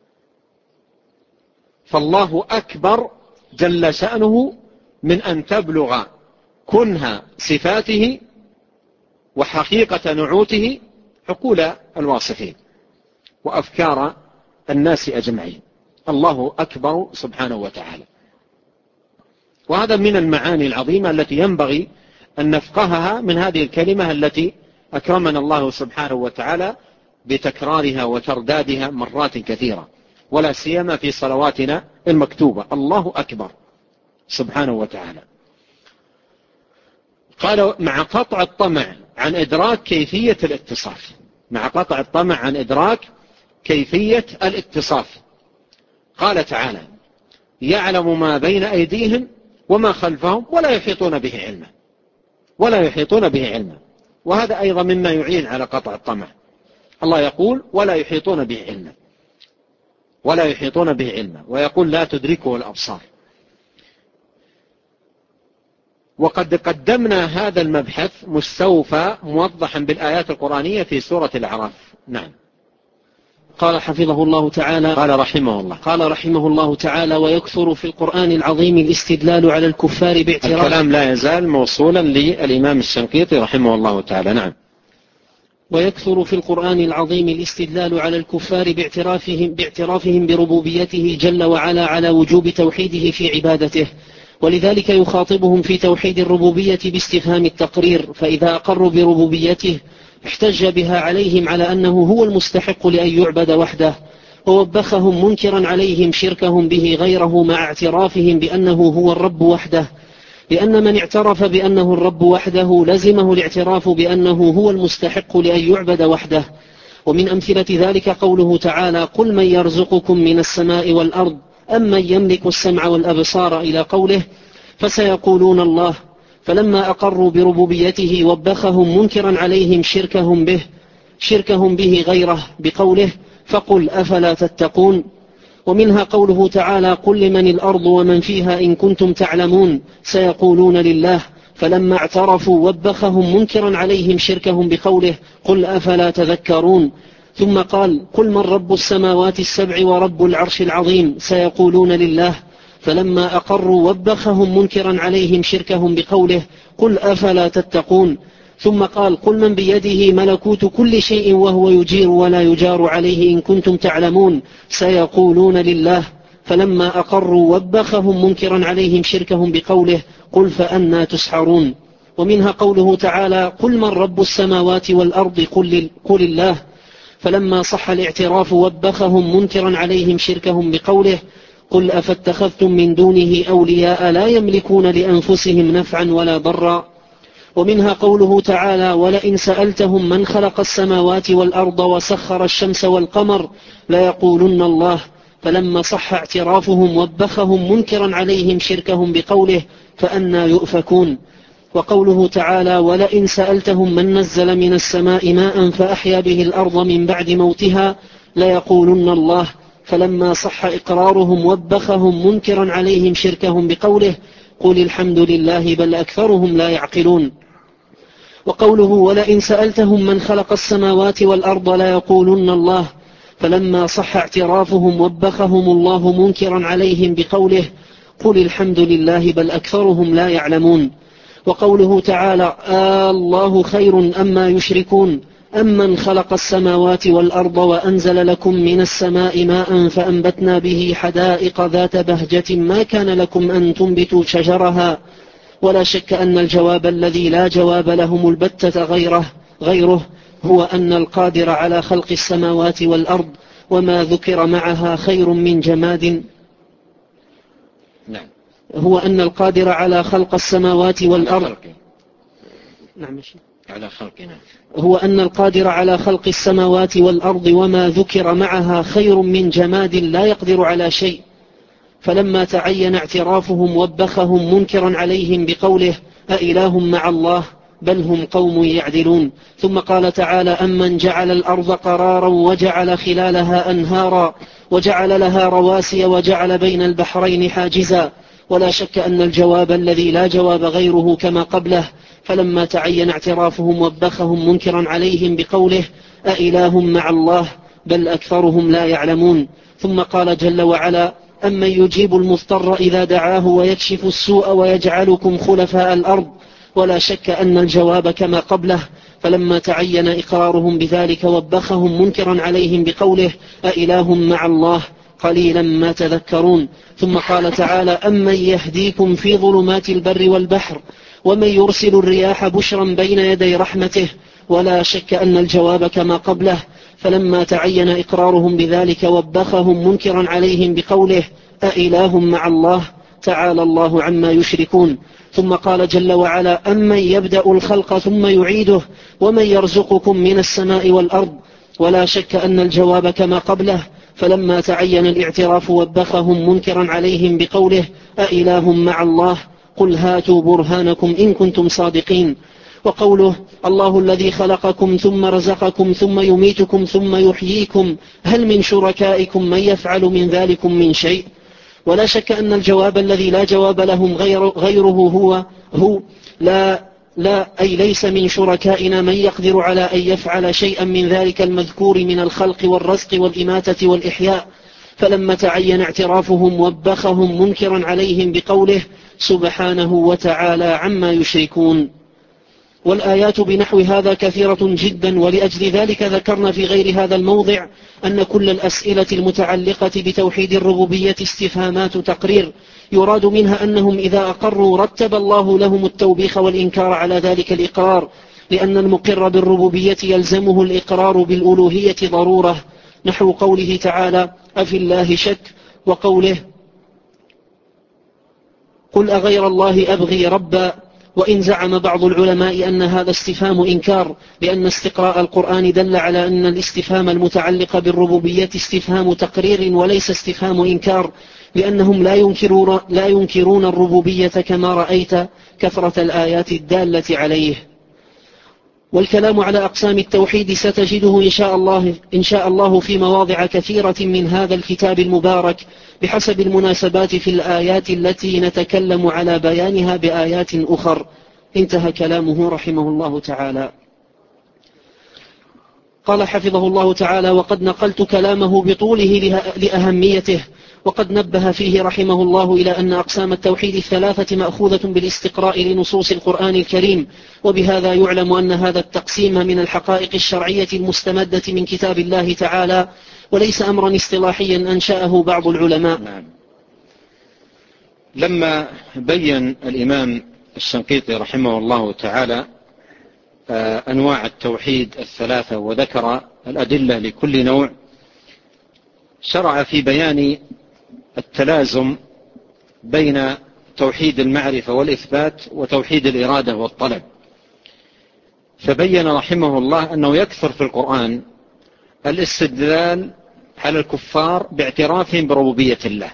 فالله أكبر جل شأنه من أن تبلغ كنه صفاته وحقيقة نعوته عقول الواصفين وأفكار الناس أجمعين. الله أكبر سبحانه وتعالى. وهذا من المعاني العظيمة التي ينبغي أن نفقهها من هذه الكلمة التي أكرمنا الله سبحانه وتعالى بتكرارها وتردادها مرات كثيرة، ولا سيما في صلواتنا المكتوبة. الله أكبر سبحانه وتعالى. قال مع قطع الطمع عن إدراك كيفية الاتصاف، مع قطع الطمع عن إدراك كيفية الاتصاف. قال تعالى: يعلم ما بين أيديهم وما خلفهم ولا يحيطون به علما، ولا يحيطون به علما. وهذا أيضا مما يعين على قطع الطمع. الله يقول: ولا يحيطون به علما، ولا يحيطون به علما، ويقول: لا تدركه الأبصار. وقد قدمنا هذا المبحث مستوفى موضحا بالآيات القرآنية في سورة الأعراف. نعم.
قال حفظه الله تعالى
قال رحمه الله
قال رحمه الله تعالى: ويكثر في القرآن العظيم الاستدلال على الكفار باعتراف.
الكلام لا يزال موصولا للإمام الشنقيطي رحمه الله تعالى. نعم.
ويكثر في القرآن العظيم الاستدلال على الكفار باعترافهم, باعترافهم بربوبيته جل وعلا على وجوب توحيده في عبادته، ولذلك يخاطبهم في توحيد الربوبية باستفهام التقرير، فإذا أقروا بربوبيته احتج بها عليهم على أنه هو المستحق لأن يعبد وحده، ووبخهم منكرا عليهم شركهم به غيره مع اعترافهم بأنه هو الرب وحده، لأن من اعترف بأنه الرب وحده لزمه الاعتراف بأنه هو المستحق لأن يعبد وحده. ومن أمثلة ذلك قوله تعالى: قل من يرزقكم من السماء والأرض أم من يملك السمع والأبصار إلى قوله فسيقولون الله، فلما أقروا بربوبيته وبخهم منكرا عليهم شركهم به شركهم به غيره بقوله فقل أفلا تتقون. ومنها قوله تعالى: قل لمن الأرض ومن فيها إن كنتم تعلمون سيقولون لله، فلما اعترفوا وبخهم منكرا عليهم شركهم بقوله قل أفلا تذكرون. ثم قال: قل من رب السماوات السبع ورب العرش العظيم سيقولون لله، فلما أقروا وبخهم منكرا عليهم شركهم بقوله قل أفلا تتقون. ثم قال: قل من بيده ملكوت كل شيء وهو يجير ولا يجار عليه إن كنتم تعلمون سيقولون لله، فلما أقروا وبخهم منكرا عليهم شركهم بقوله قل فأنى تسحرون. ومنها قوله تعالى: قل من رب السماوات والأرض قل, قل الله، فلما صح الاعتراف وبخهم منكرا عليهم شركهم بقوله قل أفاتخذتم من دونه أولياء لا يملكون لأنفسهم نفعا ولا ضرا. ومنها قوله تعالى: ولئن سألتهم من خلق السماوات والأرض وسخر الشمس والقمر ليقولن الله، فلما صح اعترافهم وبخهم منكرا عليهم شركهم بقوله فأنى يؤفكون. وقوله تعالى: ولئن سألتهم من نزل من السماء ماء فأحيا به الأرض من بعد موتها ليقولن الله، فلما صح إقرارهم وبخهم منكرا عليهم شركهم بقوله قل الحمد لله بل أكثرهم لا يعقلون. وقوله: ولئن سألتهم من خلق السماوات والأرض ليقولن الله، فلما صح اعترافهم وبخهم الله منكرا عليهم بقوله قل الحمد لله بل أكثرهم لا يعلمون. وقوله تعالى: آه الله خير أما يشركون أمن خلق السماوات والأرض وأنزل لكم من السماء ماء فأنبتنا به حدائق ذات بهجة ما كان لكم أن تنبتوا شجرها. ولا شك أن الجواب الذي لا جواب لهم البتة غيره, غيره هو أن القادر على خلق السماوات والأرض وما ذكر معها خير من جماد
نعم.
هو أن القادر على خلق السماوات والأرض نعم
على خلقنا
هو أن القادر على خلق السماوات والأرض وما ذكر معها خير من جماد لا يقدر على شيء، فلما تعين اعترافهم وبخهم منكرا عليهم بقوله أإله مع الله بل هم قوم يعدلون. ثم قال تعالى أمن جعل الأرض قرارا وجعل خلالها أنهارا وجعل لها رواسي وجعل بين البحرين حاجزا. ولا شك أن الجواب الذي لا جواب غيره كما قبله، فلما تعين اعترافهم وبخهم منكرا عليهم بقوله أإله مع الله بل أكثرهم لا يعلمون. ثم قال جل وعلا أمن يجيب المضطر إذا دعاه ويكشف السوء ويجعلكم خلفاء الأرض. ولا شك أن الجواب كما قبله، فلما تعين إقرارهم بذلك وبخهم منكرا عليهم بقوله أإله مع الله قليلا ما تذكرون. ثم قال تعالى أمن يهديكم في ظلمات البر والبحر ومن يرسل الرياح بشرا بين يدي رحمته. ولا شك أن الجواب كما قبله، فلما تعين إقرارهم بذلك وبخهم منكرا عليهم بقوله أإله مع الله تعالى الله عما يشركون. ثم قال جل وعلا أمن يبدأ الخلق ثم يعيده ومن يرزقكم من السماء والأرض. ولا شك أن الجواب كما قبله، فلما تعين الاعتراف وبخهم منكرا عليهم بقوله أإله مع الله قل هاتوا برهانكم إن كنتم صادقين. وقوله الله الذي خلقكم ثم رزقكم ثم يميتكم ثم يحييكم هل من شركائكم من يفعل من ذلكم من شيء. ولا شك أن الجواب الذي لا جواب لهم غير غيره هو هو لا لا أي ليس من شركائنا من يقدر على أن يفعل شيئا من ذلك المذكور من الخلق والرزق والإماتة والإحياء. فلما تعين اعترافهم وبخهم منكرا عليهم بقوله سبحانه وتعالى عما يشركون. والآيات بنحو هذا كثيرة جدا، ولأجل ذلك ذكرنا في غير هذا الموضع أن كل الأسئلة المتعلقة بتوحيد الربوبية استفهامات تقرير، يراد منها أنهم إذا أقروا رتب الله لهم التوبيخ والإنكار على ذلك الإقرار، لأن المقر بالربوبية يلزمه الإقرار بالألوهية ضرورة، نحو قوله تعالى أفي الله شك، وقوله قل أغير الله أبغي ربا. وإن زعم بعض العلماء أن هذا استفهام إنكار، لأن استقراء القرآن دل على أن الاستفهام المتعلق بالربوبية استفهام تقرير وليس استفهام إنكار، لأنهم لا ينكرون, لا ينكرون الربوبية كما رأيت كثرة الآيات الدالة عليه. والكلام على أقسام التوحيد ستجده إن شاء الله, إن شاء الله في مواضع كثيرة من هذا الكتاب المبارك بحسب المناسبات في الآيات التي نتكلم على بيانها بآيات أخر. انتهى كلامه رحمه الله تعالى. قال حفظه الله تعالى وقد نقلت كلامه بطوله لأهميته، وقد نبه فيه رحمه الله إلى أن أقسام التوحيد الثلاثة مأخوذة بالاستقراء لنصوص القرآن الكريم، وبهذا يعلم أن هذا التقسيم من الحقائق الشرعية المستمدة من كتاب الله تعالى، وليس أمرا اصطلاحيا أنشأه بعض العلماء.
نعم. لما بين الإمام الشنقيطي رحمه الله تعالى أنواع التوحيد الثلاثة وذكر الأدلة لكل نوع، شرع في بيان التلازم بين توحيد المعرفة والإثبات وتوحيد الإرادة والطلب. فبين رحمه الله أنه يكثر في القرآن الاستدلال على الكفار باعترافهم بربوبية الله.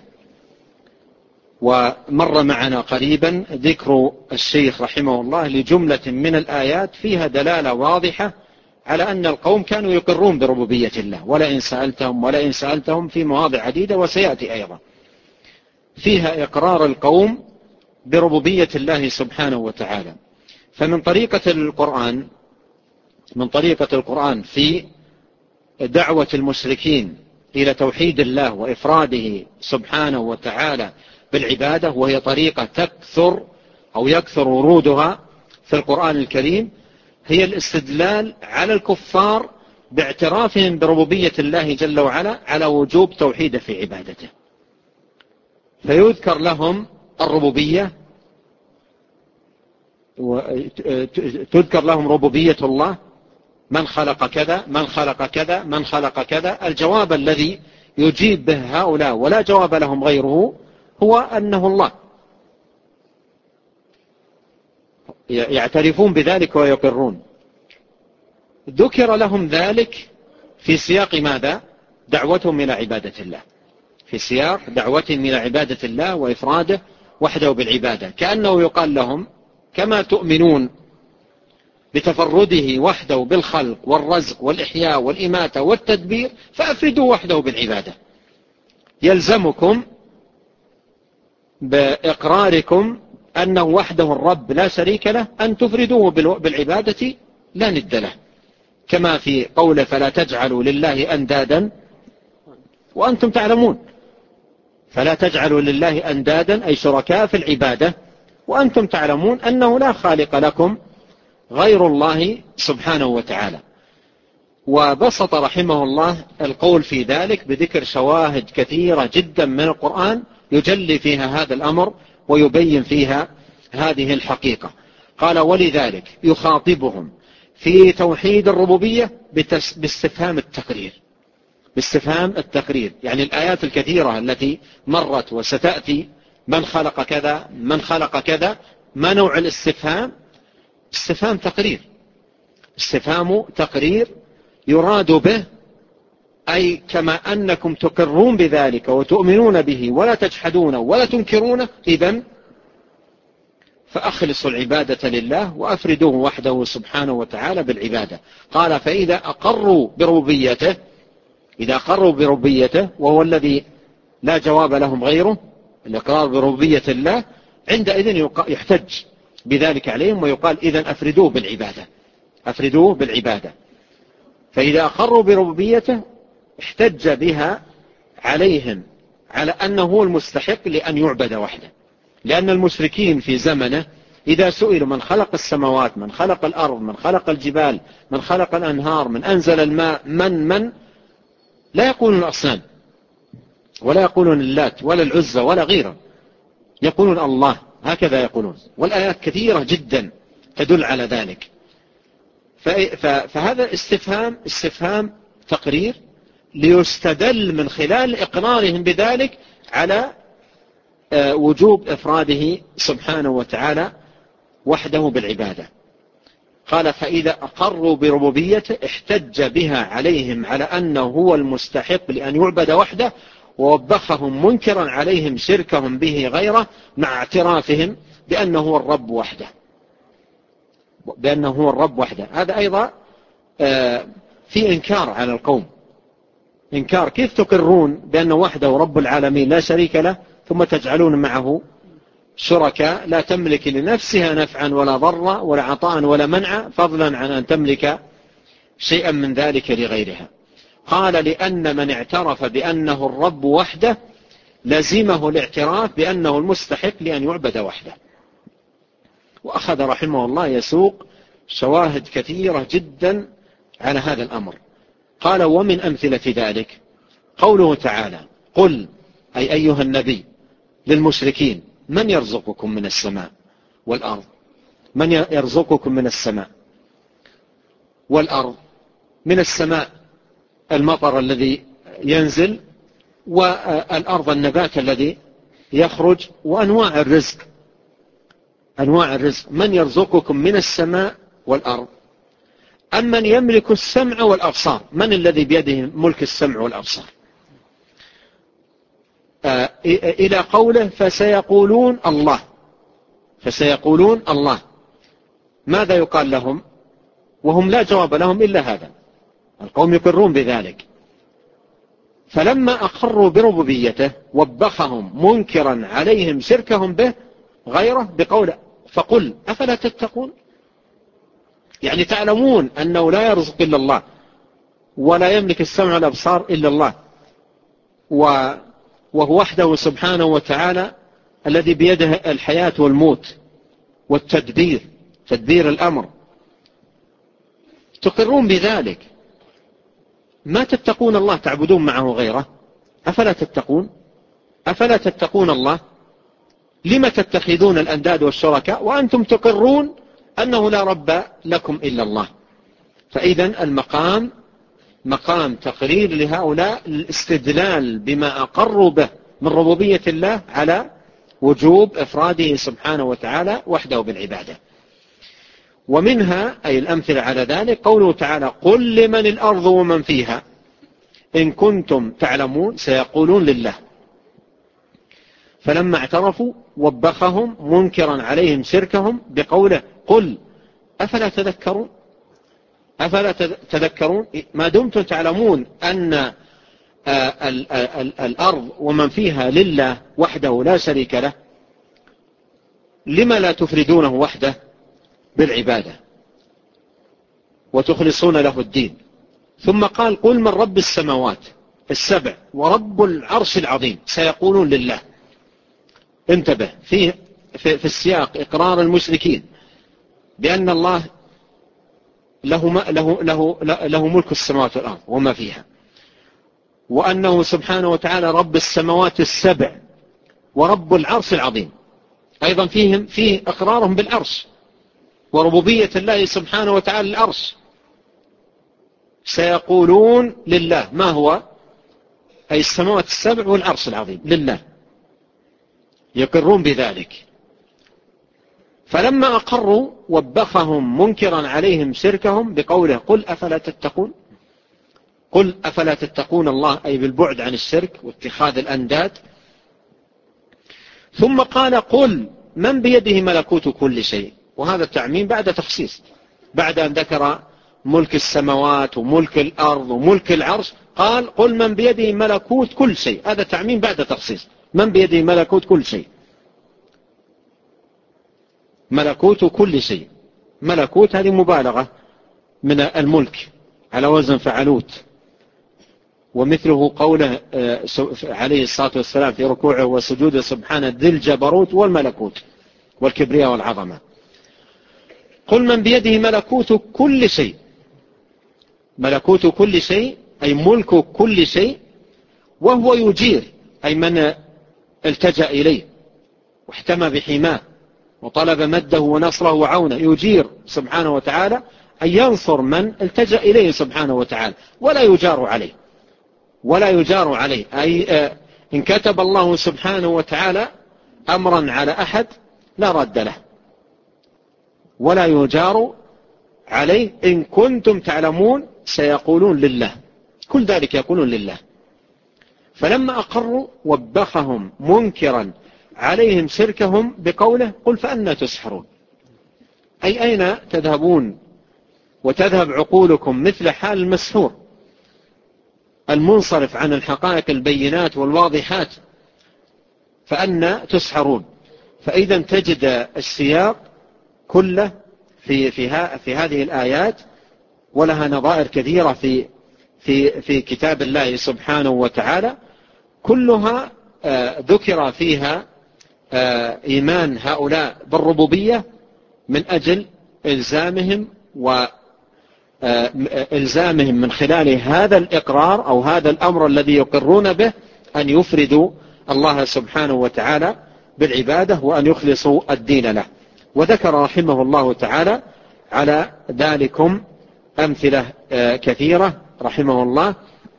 ومر معنا قريبا ذكر الشيخ رحمه الله لجملة من الآيات فيها دلالة واضحة على أن القوم كانوا يقرون بربوبية الله، ولئن سألتهم ولئن سألتهم في مواضع عديدة وسيأتي أيضا فيها إقرار القوم بربوبية الله سبحانه وتعالى. فمن طريقة القرآن من طريقة القرآن في دعوة المشركين إلى توحيد الله وإفراده سبحانه وتعالى بالعبادة، وهي طريقة تكثر أو يكثر ورودها في القرآن الكريم، هي الاستدلال على الكفار باعترافهم بربوبية الله جل وعلا على وجوب توحيده في عبادته. فيذكر لهم الربوبية، تذكر لهم ربوبية الله، من خلق كذا من خلق كذا من خلق كذا. الجواب الذي يجيب به هؤلاء ولا جواب لهم غيره هو أنه الله. يعترفون بذلك ويقرون. ذكر لهم ذلك في سياق ماذا؟ دعوتهم إلى عبادة الله، في سياق دعوتهم إلى عبادة الله وإفراده وحده بالعبادة، كأنه يقال لهم كما تؤمنون بتفرده وحده بالخلق والرزق والإحياء والإماتة والتدبير فأفردوا وحده بالعبادة. يلزمكم بإقراركم أنه وحده الرب لا شريك له أن تفردوه بالعبادة لا ند له، كما في قوله فلا تجعلوا لله أندادا وأنتم تعلمون. فلا تجعلوا لله أندادا أي شركاء في العبادة وأنتم تعلمون أنه لا خالق لكم غير الله سبحانه وتعالى. وبسط رحمه الله القول في ذلك بذكر شواهد كثيرة جدا من القرآن يجلي فيها هذا الأمر ويبين فيها هذه الحقيقة. قال ولذلك يخاطبهم في توحيد الربوبية باستفهام التقرير، باستفهام التقرير، يعني الآيات الكثيرة التي مرت وستأتي من خلق كذا من خلق كذا، ما نوع الاستفهام؟ استفهام تقرير، استفهام تقرير يراد به أي كما أنكم تقرون بذلك وتؤمنون به ولا تجحدونه ولا تنكرونه، إذن فأخلصوا العبادة لله وأفردوه وحده سبحانه وتعالى بالعبادة. قال فإذا أقروا بربوبيته، إذا أقروا بربوبيته وهو الذي لا جواب لهم غيره، الإقرار بربوبية الله، عندئذ يحتج بذلك عليهم ويقال إذن أفردوه بالعبادة، أفردوه بالعبادة. فإذا أقروا بربوبيته احتج بها عليهم على أنه هو المستحق لأن يعبد وحده، لأن المشركين في زمنه إذا سئلوا من خلق السماوات من خلق الأرض من خلق الجبال من خلق الأنهار من أنزل الماء من من لا يقولون الأصنام ولا يقولون اللات ولا العزى ولا غيره، يقولون الله، هكذا يقولون، والآيات كثيرة جدا تدل على ذلك. فهذا استفهام استفهام تقرير ليستدل من خلال إقرارهم بذلك على وجوب إفراده سبحانه وتعالى وحده بالعبادة. قال فإذا أقروا بربوبيته احتج بها عليهم على أنه هو المستحق لأن يعبد وحده، ووبخهم منكرا عليهم شركهم به غيره مع اعترافهم بأنه هو الرب وحده، بأنه هو الرب وحده. هذا أيضا في إنكار على القوم، إنكار كيف تقرون بأنه وحده رب العالمين لا شريك له ثم تجعلون معه شركاء لا تملك لنفسها نفعا ولا ضرا ولا عطاء ولا منعا فضلا عن أن تملك شيئا من ذلك لغيرها. قال لأن من اعترف بأنه الرب وحده لزمه الاعتراف بأنه المستحق لأن يعبد وحده. وأخذ رحمه الله يسوق شواهد كثيرة جدا على هذا الأمر. قال ومن أمثلة ذلك قوله تعالى قل أي أيها النبي للمشركين من يرزقكم من السماء والأرض، من يرزقكم من السماء والأرض، من السماء المطر الذي ينزل، والأرض النبات الذي يخرج، وأنواع الرزق، أنواع الرزق. من يرزقكم من السماء والأرض أمن يملك السمع والأبصار، من الذي بيده ملك السمع والأبصار، آه إلى قوله فسيقولون الله، فسيقولون الله. ماذا يقال لهم وهم لا جواب لهم إلا هذا؟ القوم يقرون بذلك. فلما أقروا بربوبيته وبخهم منكرا عليهم شركهم به غيره بقوله فقل أفلا تتقون، يعني تعلمون أنه لا يرزق إلا الله ولا يملك السمع والأبصار إلا الله، وهو وحده سبحانه وتعالى الذي بيده الحياة والموت والتدبير، تدبير الأمر، تقرون بذلك، ما تتقون الله تعبدون معه غيره؟ أفلا تتقون؟ أفلا تتقون الله؟ لما تتخذون الأنداد والشركاء وأنتم تقرون أنه لا رب لكم إلا الله؟ فإذا المقام مقام تقرير لهؤلاء الاستدلال بما أقروا به من ربوبية الله على وجوب إفراده سبحانه وتعالى وحده بالعبادة. ومنها أي الأمثلة على ذلك قوله تعالى قل لمن الأرض ومن فيها إن كنتم تعلمون سيقولون لله. فلما اعترفوا وبخهم منكرا عليهم شركهم بقوله قل أفلا تذكرون أفلا تذكرون ما دمتم تعلمون أن الأرض ومن فيها لله وحده لا شريك له لما لا تفردونه وحده بالعبادة وتخلصون له الدين. ثم قال قل من رب السماوات السبع ورب العرش العظيم سيقولون لله. انتبه في, في, في السياق إقرار المشركين بأن الله له, له, له, له ملك السماوات والأرض وما فيها، وأنه سبحانه وتعالى رب السماوات السبع ورب العرش العظيم. أيضا فيهم فيه إقرارهم بالعرش وربوبية الله سبحانه وتعالى العرش. سيقولون لله ما هو؟ أي السماوات السبع والعرش العظيم لله، يقرون بذلك. فلما أقروا وبخهم منكرا عليهم شركهم بقوله قل أفلا تتقون قل أفلا تتقون الله أي بالبعد عن الشرك واتخاذ الأنداد. ثم قال قل من بيده ملكوت كل شيء، وهذا التعميم بعد تخصيص، بعد أن ذكر ملك السماوات وملك الأرض وملك العرش قال قل من بيده ملكوت كل شيء. هذا تعميم بعد تخصيص، من بيده ملكوت كل شيء، ملكوت كل شيء. ملكوت هذه مبالغة من الملك على وزن فعلوت، ومثله قوله عليه الصلاة والسلام في ركوعه وسجوده سبحانه ذي الجبروت والملكوت والكبرياء والعظمة. قل من بيده ملكوت كل شيء، ملكوت كل شيء أي ملك كل شيء، وهو يجير أي من التجأ إليه واحتمى بحماه وطلب مده ونصره وعونه، يجير سبحانه وتعالى أن ينصر من التجأ إليه سبحانه وتعالى ولا يجار عليه، ولا يجار عليه أي إن كتب الله سبحانه وتعالى أمرا على أحد لا رد له ولا يجار عليه. إن كنتم تعلمون سيقولون لله، كل ذلك يقولون لله. فلما أقروا وبخهم منكرا عليهم شركهم بقوله قل فأنا تسحرون، أي أين تذهبون وتذهب عقولكم مثل حال المسحور المنصرف عن الحقائق البينات والواضحات، فأنا تسحرون. فإذا تجد السياق كله في, في, في هذه الآيات، ولها نظائر كثيرة في, في, في كتاب الله سبحانه وتعالى، كلها ذكر فيها إيمان هؤلاء بالربوبية من أجل إلزامهم وإلزامهم من خلال هذا الإقرار أو هذا الأمر الذي يقرون به أن يفردوا الله سبحانه وتعالى بالعبادة وأن يخلصوا الدين له. وذكر رحمه الله تعالى على ذلكم أمثلة كثيرة رحمه الله،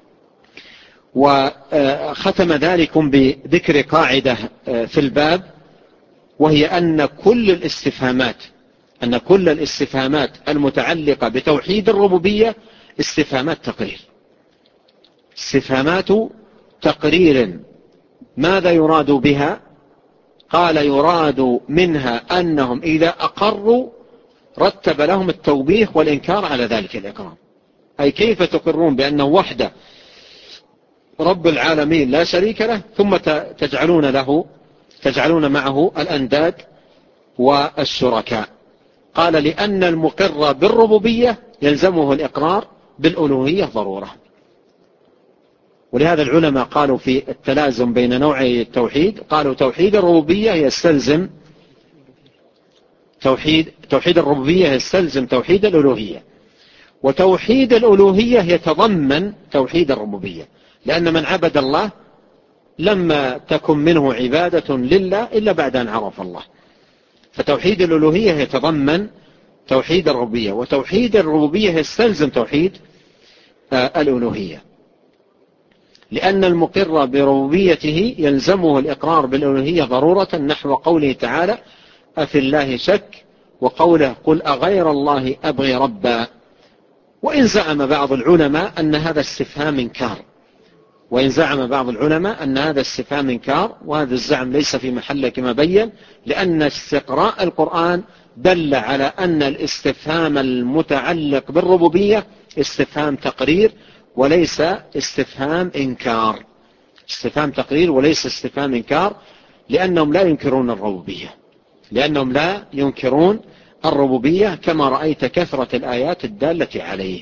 وختم ذلكم بذكر قاعدة في الباب، وهي أن كل الاستفهامات أن كل الاستفهامات المتعلقة بتوحيد الربوبية استفهامات تقرير، استفهامات تقرير. ماذا يراد بها؟ قال يراد منها أنهم إذا أقروا رتب لهم التوبيخ والإنكار على ذلك الإقرار، أي كيف تقرون بأنه وحده رب العالمين لا شريك له ثم تجعلون له تجعلون معه الأنداد والشركاء. قال لأن المقر بالربوبية يلزمه الإقرار بالألوهية ضرورة. ولهذا العلماء قالوا في التلازم بين نوعي التوحيد، قالوا توحيد الربوبية يستلزم توحيد توحيد الربوبية يستلزم توحيد الألوهية، وتوحيد الألوهية يتضمن توحيد الربوبية، لأن من عبد الله لما تكن منه عبادة لله إلا بعد أن عرف الله. فتوحيد الألوهية يتضمن توحيد الربوبية، وتوحيد الربوبية يستلزم توحيد الألوهية، لأن المقر بربوبيته يلزمه الإقرار بالألوهية ضرورة، نحو قوله تعالى أفي الله شك وقوله قل أغير الله أبغي ربا. وإن زعم بعض العلماء أن هذا استفهام إنكار وإن زعم بعض العلماء أن هذا استفهام إنكار وهذا الزعم ليس في محله كما بين، لأن استقراء القرآن دل على أن الاستفهام المتعلق بالربوبية استفهام تقرير وليس استفهام إنكار. استفهام تقرير وليس استفهام إنكار، لأنهم لا ينكرون الربوبية لأنهم لا ينكرون الربوبية كما رأيت كثرة الآيات الدالة عليه.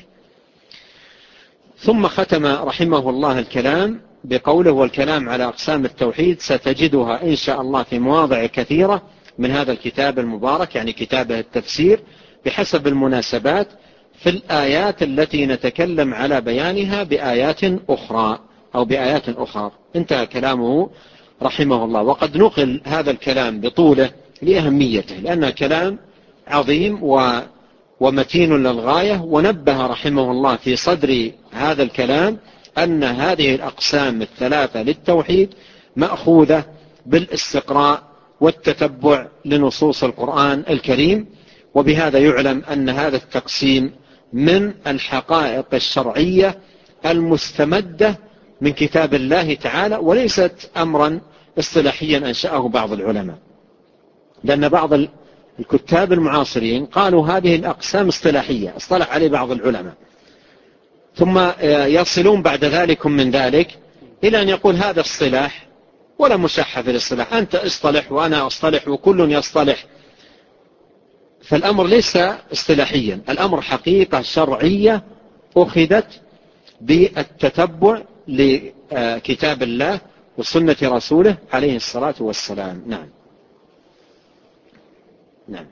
ثم ختم رحمه الله الكلام بقوله والكلام على أقسام التوحيد ستجدها إن شاء الله في مواضع كثيرة من هذا الكتاب المبارك، يعني كتابه التفسير، بحسب المناسبات في الآيات التي نتكلم على بيانها بآيات أخرى أو بآيات أخرى. انتهى كلامه رحمه الله. وقد نقل هذا الكلام بطوله لأهميته، لأنه كلام عظيم ومتين للغاية، ونبه رحمه الله في صدر هذا الكلام أن هذه الأقسام الثلاثة للتوحيد مأخوذة بالاستقراء والتتبع لنصوص القرآن الكريم. وبهذا يعلم أن هذا التقسيم من الحقائق الشرعية المستمدة من كتاب الله تعالى، وليست أمرا اصطلاحيا أنشأه بعض العلماء، لأن بعض الكتاب المعاصرين قالوا هذه الأقسام اصطلاحية اصطلح عليه بعض العلماء، ثم يصلون بعد ذلك من ذلك إلى أن يقول هذا اصطلاح ولا مشاحة في الاصطلاح، أنت اصطلح وأنا اصطلح وكل يصطلح. فالأمر ليس اصطلاحيا، الأمر حقيقة شرعية أخذت بالتتبع لكتاب الله وسنة رسوله عليه الصلاة والسلام. نعم نعم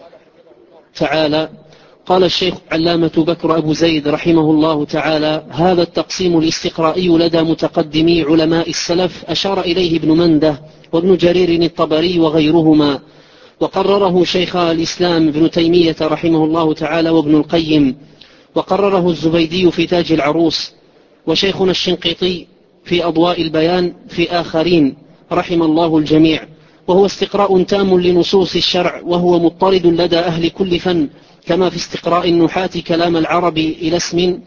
تعالى. قال الشيخ علامة بكر أبو زيد رحمه الله تعالى: هذا التقسيم الاستقرائي لدى متقدمي علماء السلف أشار إليه ابن منده وابن جرير الطبري وغيرهما، وقرره شيخ الإسلام ابن تيمية رحمه الله تعالى وابن القيم، وقرره الزبيدي في تاج العروس، وشيخنا الشنقيطي في أضواء البيان في آخرين رحم الله الجميع. وهو استقراء تام لنصوص الشرع، وهو مضطرد لدى أهل كل فن، كما في استقراء النحاة كلام العرب إلى اسم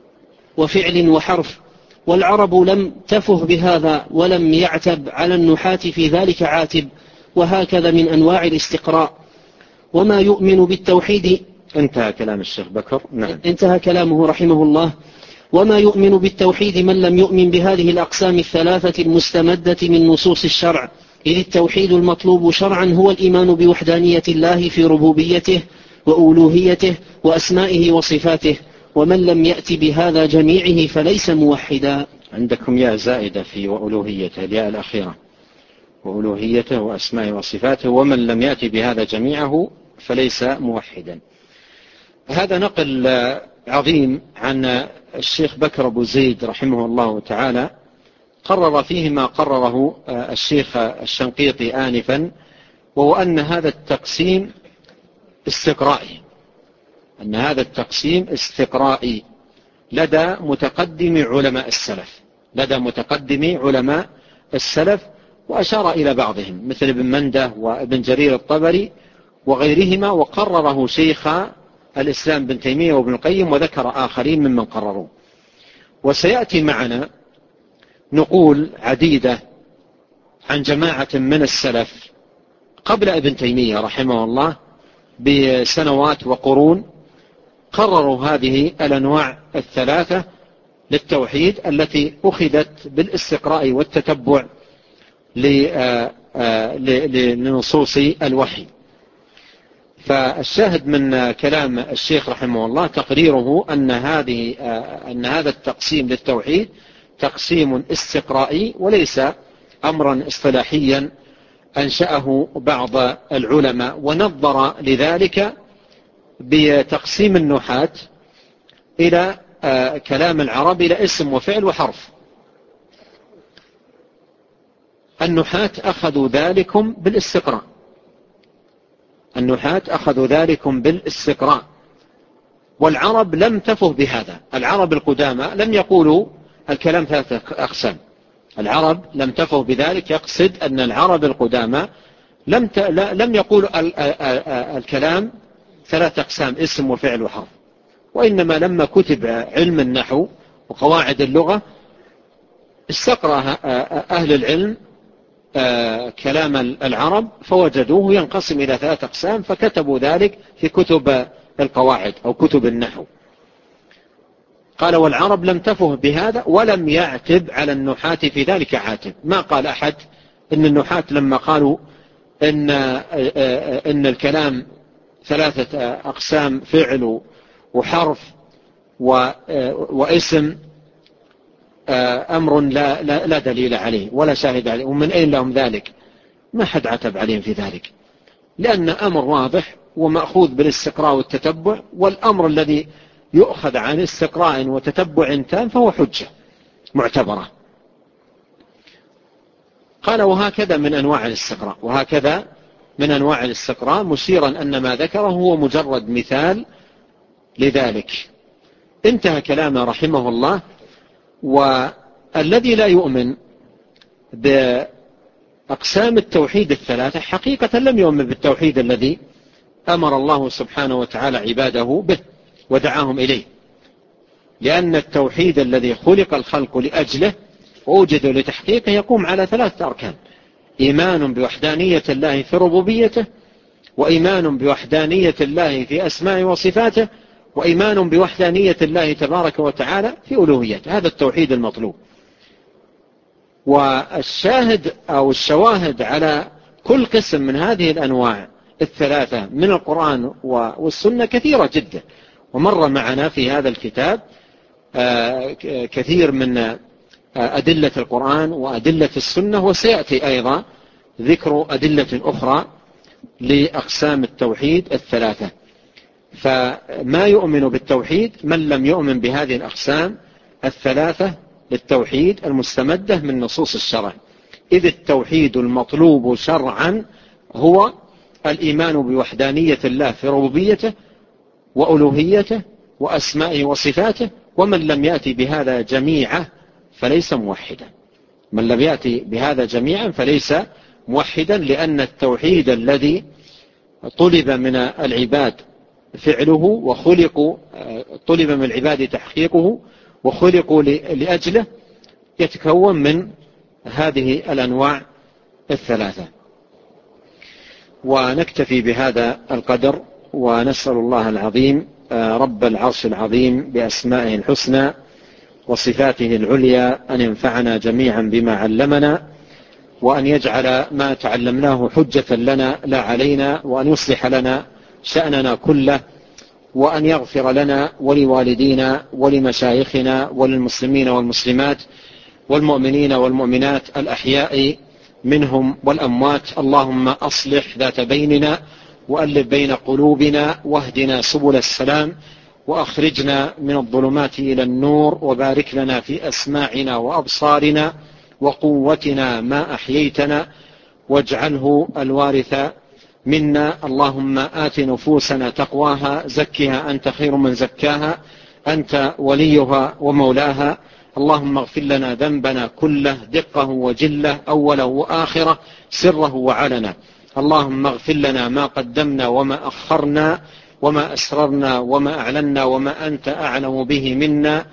وفعل وحرف، والعرب لم تفه بهذا ولم يعتب على النحاة في ذلك عاتب. وهكذا من أنواع الاستقراء. وما يؤمن بالتوحيد.
انتهى كلام الشيخ بكر. نعم.
انتهى كلامه رحمه الله. وما يؤمن بالتوحيد من لم يؤمن بهذه الأقسام الثلاثة المستمدة من نصوص الشرع، إذ التوحيد المطلوب شرعا هو الإيمان بوحدانية الله في ربوبيته وألوهيته وأسمائه وصفاته، ومن لم يأت بهذا جميعه فليس موحدا.
عندكم ياء زائدة في وألوهيته، الياء الأخيرة، وألوهيته وأسمائه وصفاته، ومن لم يأت بهذا جميعه فليس موحدا. هذا نقل عظيم عن الشيخ بكر أبو زيد رحمه الله تعالى، قرر فيه ما قرره الشيخ الشنقيطي آنفا، وهو أن هذا التقسيم استقرائي أن هذا التقسيم استقرائي لدى متقدم علماء السلف لدى متقدم علماء السلف وأشار إلى بعضهم مثل ابن منده وابن جرير الطبري وغيرهما، وقرره شيخ الإسلام بن تيمية وابن القيم، وذكر آخرين ممن قرروا. وسيأتي معنا نقول عديدة عن جماعة من السلف قبل ابن تيمية رحمه الله بسنوات وقرون، قرروا هذه الأنواع الثلاثة للتوحيد التي أخذت بالاستقراء والتتبع لنصوص الوحي. فالشاهد من كلام الشيخ رحمه الله تقريره أن هذه أن هذا التقسيم للتوحيد تقسيم استقرائي وليس أمرا اصطلاحيا أنشأه بعض العلماء، ونظر لذلك بتقسيم النحاة إلى كلام العرب إلى اسم وفعل وحرف. النحاة أخذوا ذلكم بالاستقراء النحاة أخذوا ذلكم بالاستقراء والعرب لم تفه بهذا. العرب القدامى لم يقولوا الكلام ثلاثة أقسام، العرب لم تفه بذلك، يقصد أن العرب القدامى لم ت... لم يقول ال... الكلام ثلاث أقسام: اسم وفعل وحرف، وإنما لما كتب علم النحو وقواعد اللغة استقرأ أهل العلم كلام العرب فوجدوه ينقسم إلى ثلاث أقسام، فكتبوا ذلك في كتب القواعد أو كتب النحو. قال: والعرب لم تفه بهذا ولم يعتب على النحاة في ذلك عاتب. ما قال أحد إن النحاة لما قالوا إن, إن الكلام ثلاثة أقسام: فعل وحرف واسم، أمر لا, لا, لا دليل عليه ولا شاهد عليه، ومن أين لهم ذلك؟ ما حد عتب عليهم في ذلك، لأن أمر واضح ومأخوذ بالاستقراء والتتبع، والأمر الذي يؤخذ عن استقراء وتتبع تام فهو حجة معتبرة. قال: وهكذا من أنواع الاستقراء، وهكذا من أنواع الاستقراء، مشيرا أن ما ذكره هو مجرد مثال لذلك. انتهى كلامه رحمه الله. والذي لا يؤمن بأقسام التوحيد الثلاثة حقيقة لم يؤمن بالتوحيد الذي أمر الله سبحانه وتعالى عباده به ودعاهم إليه، لأن التوحيد الذي خلق الخلق لأجله ووجدوا لتحقيقه يقوم على ثلاثة أركان: إيمان بوحدانية الله في ربوبيته، وإيمان بوحدانية الله في أسماء وصفاته، وإيمان بوحدانية الله تبارك وتعالى في ألوهيته. هذا التوحيد المطلوب. والشاهد أو الشواهد على كل قسم من هذه الأنواع الثلاثة من القرآن والسنة كثيرة جدا، ومر معنا في هذا الكتاب كثير من أدلة القرآن وأدلة السنة، وسيأتي أيضا ذكر أدلة أخرى لأقسام التوحيد الثلاثة. فما يؤمن بالتوحيد من لم يؤمن بهذه الأقسام الثلاثة للتوحيد المستمدة من نصوص الشرع، إذ التوحيد المطلوب شرعا هو الإيمان بوحدانية الله في ربوبيته وألوهيته وأسمائه وصفاته، ومن لم يأتي بهذا جميعا فليس موحدا. من لم يأتي بهذا جميعا فليس موحدا، لأن التوحيد الذي طلب من العباد فعله وخلقوا طلب من العباد تحقيقه وخلقوا لأجله يتكون من هذه الأنواع الثلاثة. ونكتفي بهذا القدر، ونسأل الله العظيم رب العرش العظيم بأسمائه الحسنى وصفاته العليا أن ينفعنا جميعا بما علمنا، وأن يجعل ما تعلمناه حجة لنا لا علينا، وأن يصلح لنا شأننا كله، وأن يغفر لنا ولوالدينا ولمشايخنا وللمسلمين والمسلمات والمؤمنين والمؤمنات الأحياء منهم والأموات. اللهم أصلح ذات بيننا وألف بين قلوبنا واهدنا سبل السلام، وأخرجنا من الظلمات إلى النور، وبارك لنا في أسماعنا وأبصارنا وقوتنا ما أحييتنا، واجعله الوارث منا. اللهم آت نفوسنا تقواها، زكها أنت خير من زكاها، أنت وليها ومولاها. اللهم اغفر لنا ذنبنا كله، دقه وجله، أوله وآخره، سره وعلنا. اللهم اغفر لنا ما قدمنا وما أخرنا وما أسررنا وما أعلنا وما أنت أعلم به منا.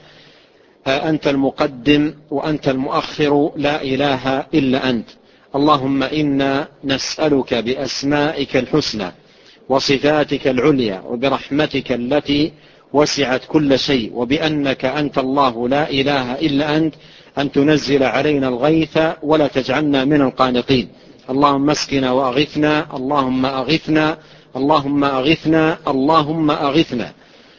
أنت المقدم وأنت المؤخر، لا إله إلا أنت. اللهم إنا نسألك بأسمائك الحسنى وصفاتك العليا وبرحمتك التي وسعت كل شيء، وبأنك أنت الله لا إله إلا أنت، أن تنزل علينا الغيث ولا تجعلنا من القانطين. اللهم اسقنا وأغثنا، اللهم أغثنا، اللهم أغثنا، اللهم أغثنا.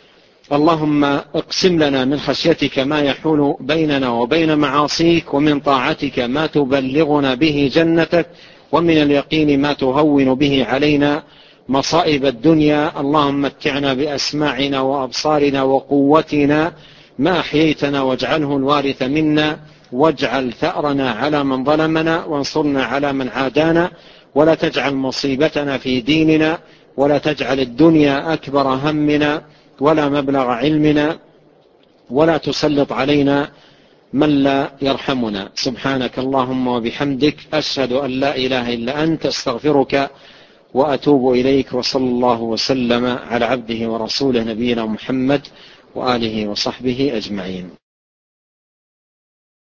اللهم اقسم لنا من خشيتك ما يحول بيننا وبين معاصيك، ومن طاعتك ما تبلغنا به جنتك، ومن اليقين ما تهون به علينا مصائب الدنيا. اللهم متعنا بأسماعنا وأبصارنا وقوتنا ما أحييتنا، واجعله الوارث منا، واجعل ثأرنا على من ظلمنا، وانصرنا على من عادانا، ولا تجعل مصيبتنا في ديننا، ولا تجعل الدنيا أكبر همنا ولا مبلغ علمنا، ولا تسلط علينا من لا يرحمنا. سبحانك اللهم وبحمدك، أشهد أن لا إله إلا أنت، استغفرك وأتوب إليك. وصلى الله وسلم على عبده ورسوله نبينا محمد وآله وصحبه أجمعين.